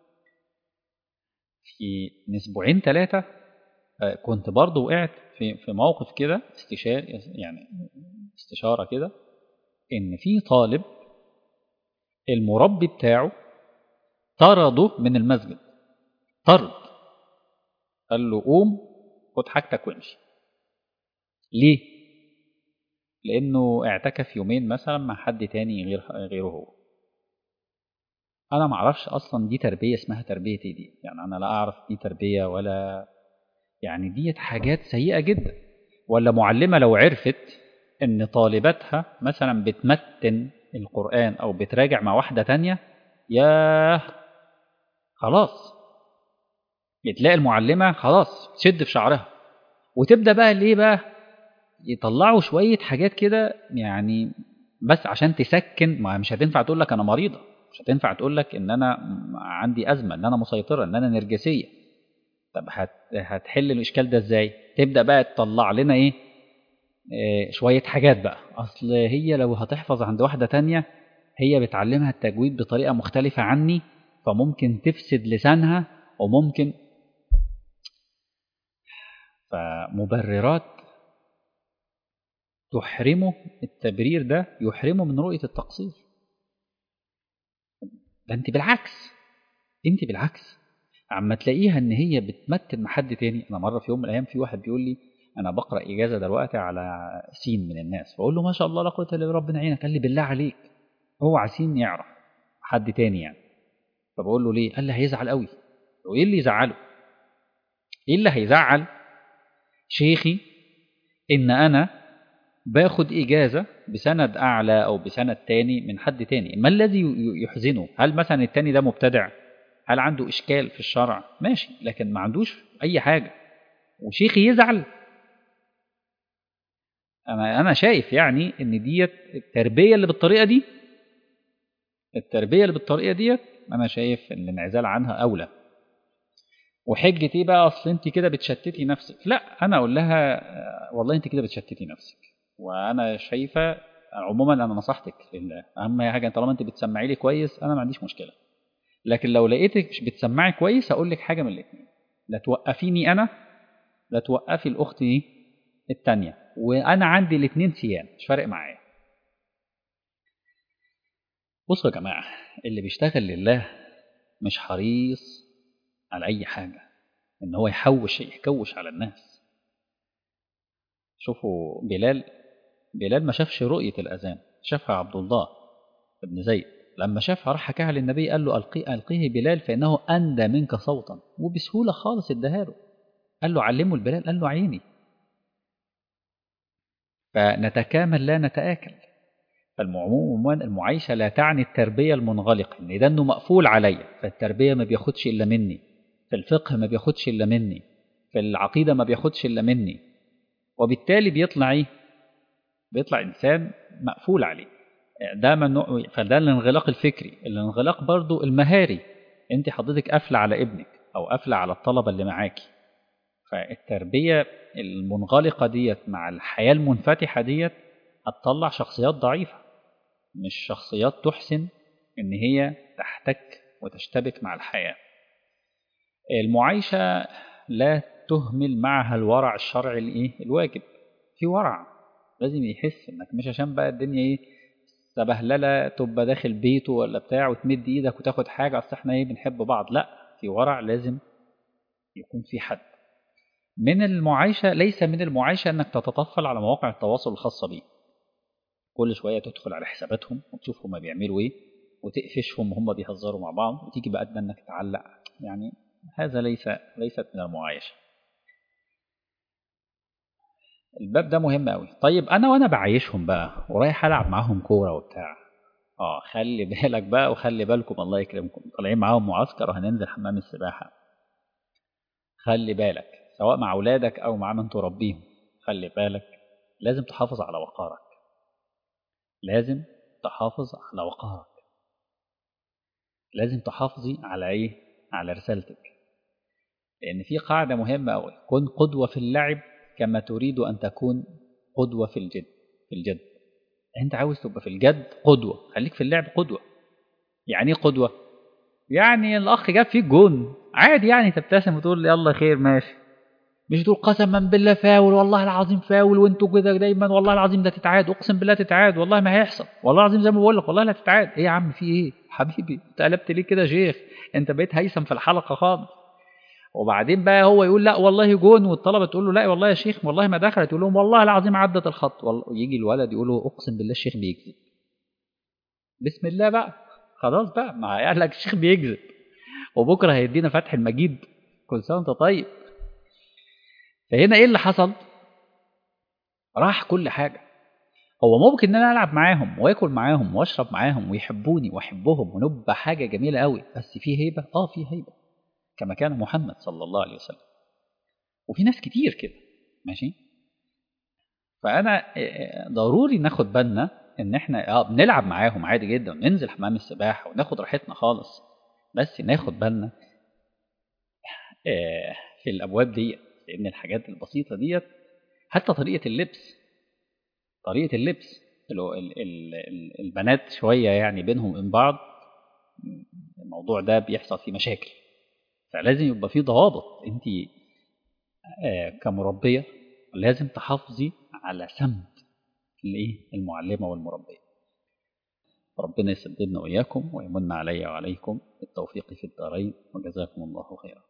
في من أسبوعين ثلاثة كنت برضو وقعت في في موقف كده استشار يعني استشارة كده، إن في طالب المربي بتاعه طرده من المسجد، طرد، قال له قوم خد حاجتك وامشي. ليه؟ لأنه اعتكف يومين مثلا مع حد تاني غير غيره هو. أنا ما أعرفش أصلا دي تربية اسمها تربية إيه دي، يعني أنا لا أعرف دي تربية ولا، يعني دي حاجات سيئة جدا. ولا معلمة لو عرفت إن طالبتها مثلا بتمتن القرآن أو بتراجع مع واحدة تانية، ياه خلاص، بتلاقي المعلمة خلاص تشد في شعرها وتبدأ بقى اللي ايه بقى يطلعوا شوية حاجات كده، يعني بس عشان تسكن، ما مش هتنفع تقول لك أنا مريضة، مش هتنفع تقول لك إن أنا عندي أزمة، إن أنا مسيطرة، إن أنا نرجسية. طب هت هتحل الإشكال ده إزاي؟ تبدأ بقى تطلع لنا إيه؟ إيه شوية حاجات بقى، أصل هي لو هتحفظ عند واحدة تانية هي بتعلمها التجويد بطريقة مختلفة عني، فممكن تفسد لسانها وممكن، فمبررات تحرمه، التبرير ده يحرمه من رؤية التقصير. ده انت بالعكس، انت بالعكس عما تلاقيها ان هي بتمثل مع حد تاني. انا مره في يوم من الايام في واحد بيقول لي انا بقرا اجازه دلوقتي على سين من الناس، فاقول له ما شاء الله لا قوه الا بالله ربنا يعينك، قال لي بالله عليك هو عسين يعرف حد تاني يعني، فبقول له ليه؟ قال لي هيزعل قوي. وايه اللي يزعله؟ ايه اللي هيزعل شيخي ان انا باخد إجازة بسند أعلى أو بسند تاني من حد تاني؟ ما الذي يحزنه؟ هل مثلا التاني ده مبتدع؟ هل عنده إشكال في الشرع؟ ماشي، لكن ما عندوش أي حاجة وشيخي يزعل؟ أنا أنا شايف يعني إن ديت التربية اللي بالطريقة دي، التربية اللي بالطريقة ديت أنا شايف إن الانعزال عنها أولى. وحجة إيه بقى؟ أصل أنت كده بتشتتي نفسك. لا، أنا أقول لها والله أنت كده بتشتتي نفسك، وانا شايفه عموما انا نصحتك لله، اهم حاجه طالما انت بتسمعي لي كويس انا ما عنديش مشكله، لكن لو لقيتك مش بتسمعي كويس هقول لك حاجه من الاثنين، لا توقفيني انا لا توقفي الاخت دي الثانيه، وانا عندي الاثنين سيان مش فارق معايا. بصوا يا جماعه، اللي بيشتغل لله مش حريص على اي حاجه ان هو يحوش يحكوش على الناس. شوفوا بلال، بلال ما شافش رؤيه الاذان، شافها عبد الله ابن زيد، لما شافها راح حكاها للنبي قال له ألقي ألقيه بلال فإنه أندى منك صوتا، وبسهولة خالص اداها له. قال له علمه البلال، قال له عيني. فنتكامل لا نتآكل. فالعموم المعايشة لا تعني التربية المنغلقة، إن ده إنه مقفول عليا، فالتربية ما بياخدش إلا مني، في الفقه ما بياخدش إلا مني، في العقيدة ما بياخدش إلا مني، وبالتالي بيطلع إيه؟ بيطلع إنسان مقفول عليه. ده من فده الانغلاق الفكري. الانغلاق برضو المهاري، أنت حضرتك قافلة على ابنك أو قافلة على الطلبة اللي معاكي. فالتربية المنغلقة ديت مع الحياة المنفتحة ديت هتطلع شخصيات ضعيفة، مش شخصيات تحسن إن هي تحتك وتشتبك مع الحياة. المعايشة لا تهمل معها الورع الشرعي الإيه الواجب. في ورع لازم يحس إنك مش عشان بقى الدنيا إيه سبهللة تبقى داخل بيته ولا بتاع وتمد إيدك وتاخد حاجة أصل إحنا إيه بنحب بعض. لا، في ورع لازم يكون في حد. من المعايشة ليس من المعايشة إنك تتطفل على مواقع التواصل الخاصة بيه، كل شوية تدخل على حساباتهم وتشوف هما بيعملوا إيه وتقفشهم وهم بيهزروا مع بعض وتيجي بقى إنك تعلق. يعني هذا ليس ليست من المعايشة. الباب ده مهم قوي. طيب أنا وأنا بعيشهم بقى ورايح ألعب معاهم كورة وبتاع، آه خلي بالك بقى وخلي بالكم الله يكرمكم، طالعين معاهم معسكر وهننزل حمام السباحة، خلي بالك سواء مع أولادك أو مع من تربيهم، خلي بالك لازم تحافظ على وقارك، لازم تحافظ على وقارك، لازم تحافظي على إيه؟ على رسالتك. لأن في قاعدة مهمة أوي، كن قدوة في اللعب كما تريد أن تكون قدوة في الجد. في الجد أنت عاوز تبقى في الجد قدوة، خليك في اللعب قدوة. يعني إيه قدوة؟ يعني الأخ جاب فيك جون عادي، يعني تبتسم وتقول يلا خير ماشي، مش تقول قسما بالله فاول والله العظيم فاول وانتوا كده دايما والله العظيم ده تتعاد اقسم بالله تتعاد والله ما هيحصل والله العظيم زي ما بقول لك والله لا تتعاد. ايه يا عم في ايه حبيبي انت قلبت ليه كده شيخ؟ انت بقيت هيثم في الحلقه خالص. وبعدين بقى هو يقول لا والله جون والطلبه تقول له لا والله يا شيخ والله ما دخلت، يقول لهم والله العظيم عدت الخط، والله يجي الولد يقول له اقسم بالله الشيخ بيكذب. بسم الله بقى خلاص بقى ما قال لك الشيخ بيكذب وبكره هيدينا فتح المجيد، كل سنه وانت طيب. فهنا ايه اللي حصل؟ راح كل حاجه. هو ممكن ان انا العب معاهم واكل معاهم واشرب معاهم ويحبوني واحبهم ونبقى حاجه جميله قوي، بس في هيبه، اه في هيبه كما كان محمد صلى الله عليه وسلم، وفي ناس كتير كده ماشي. فانا ضروري ناخد بالنا ان احنا اه بنلعب معاهم عادي جدا وننزل حمام السباحه وناخد راحتنا خالص، بس ناخد بالنا في الابواب ديت، لان الحاجات البسيطه ديت حتى طريقه اللبس، طريقه اللبس البنات شويه يعني بينهم وبين بعض الموضوع ده بيحصل فيه مشاكل، فلازم يبقى فيه ضوابط. انت كمربيه لازم تحافظي على سمت الايه المعلمه والمربيه. ربنا يسددنا واياكم ويمن علي وعليكم بالتوفيق في الدارين، وجزاكم الله خيرا.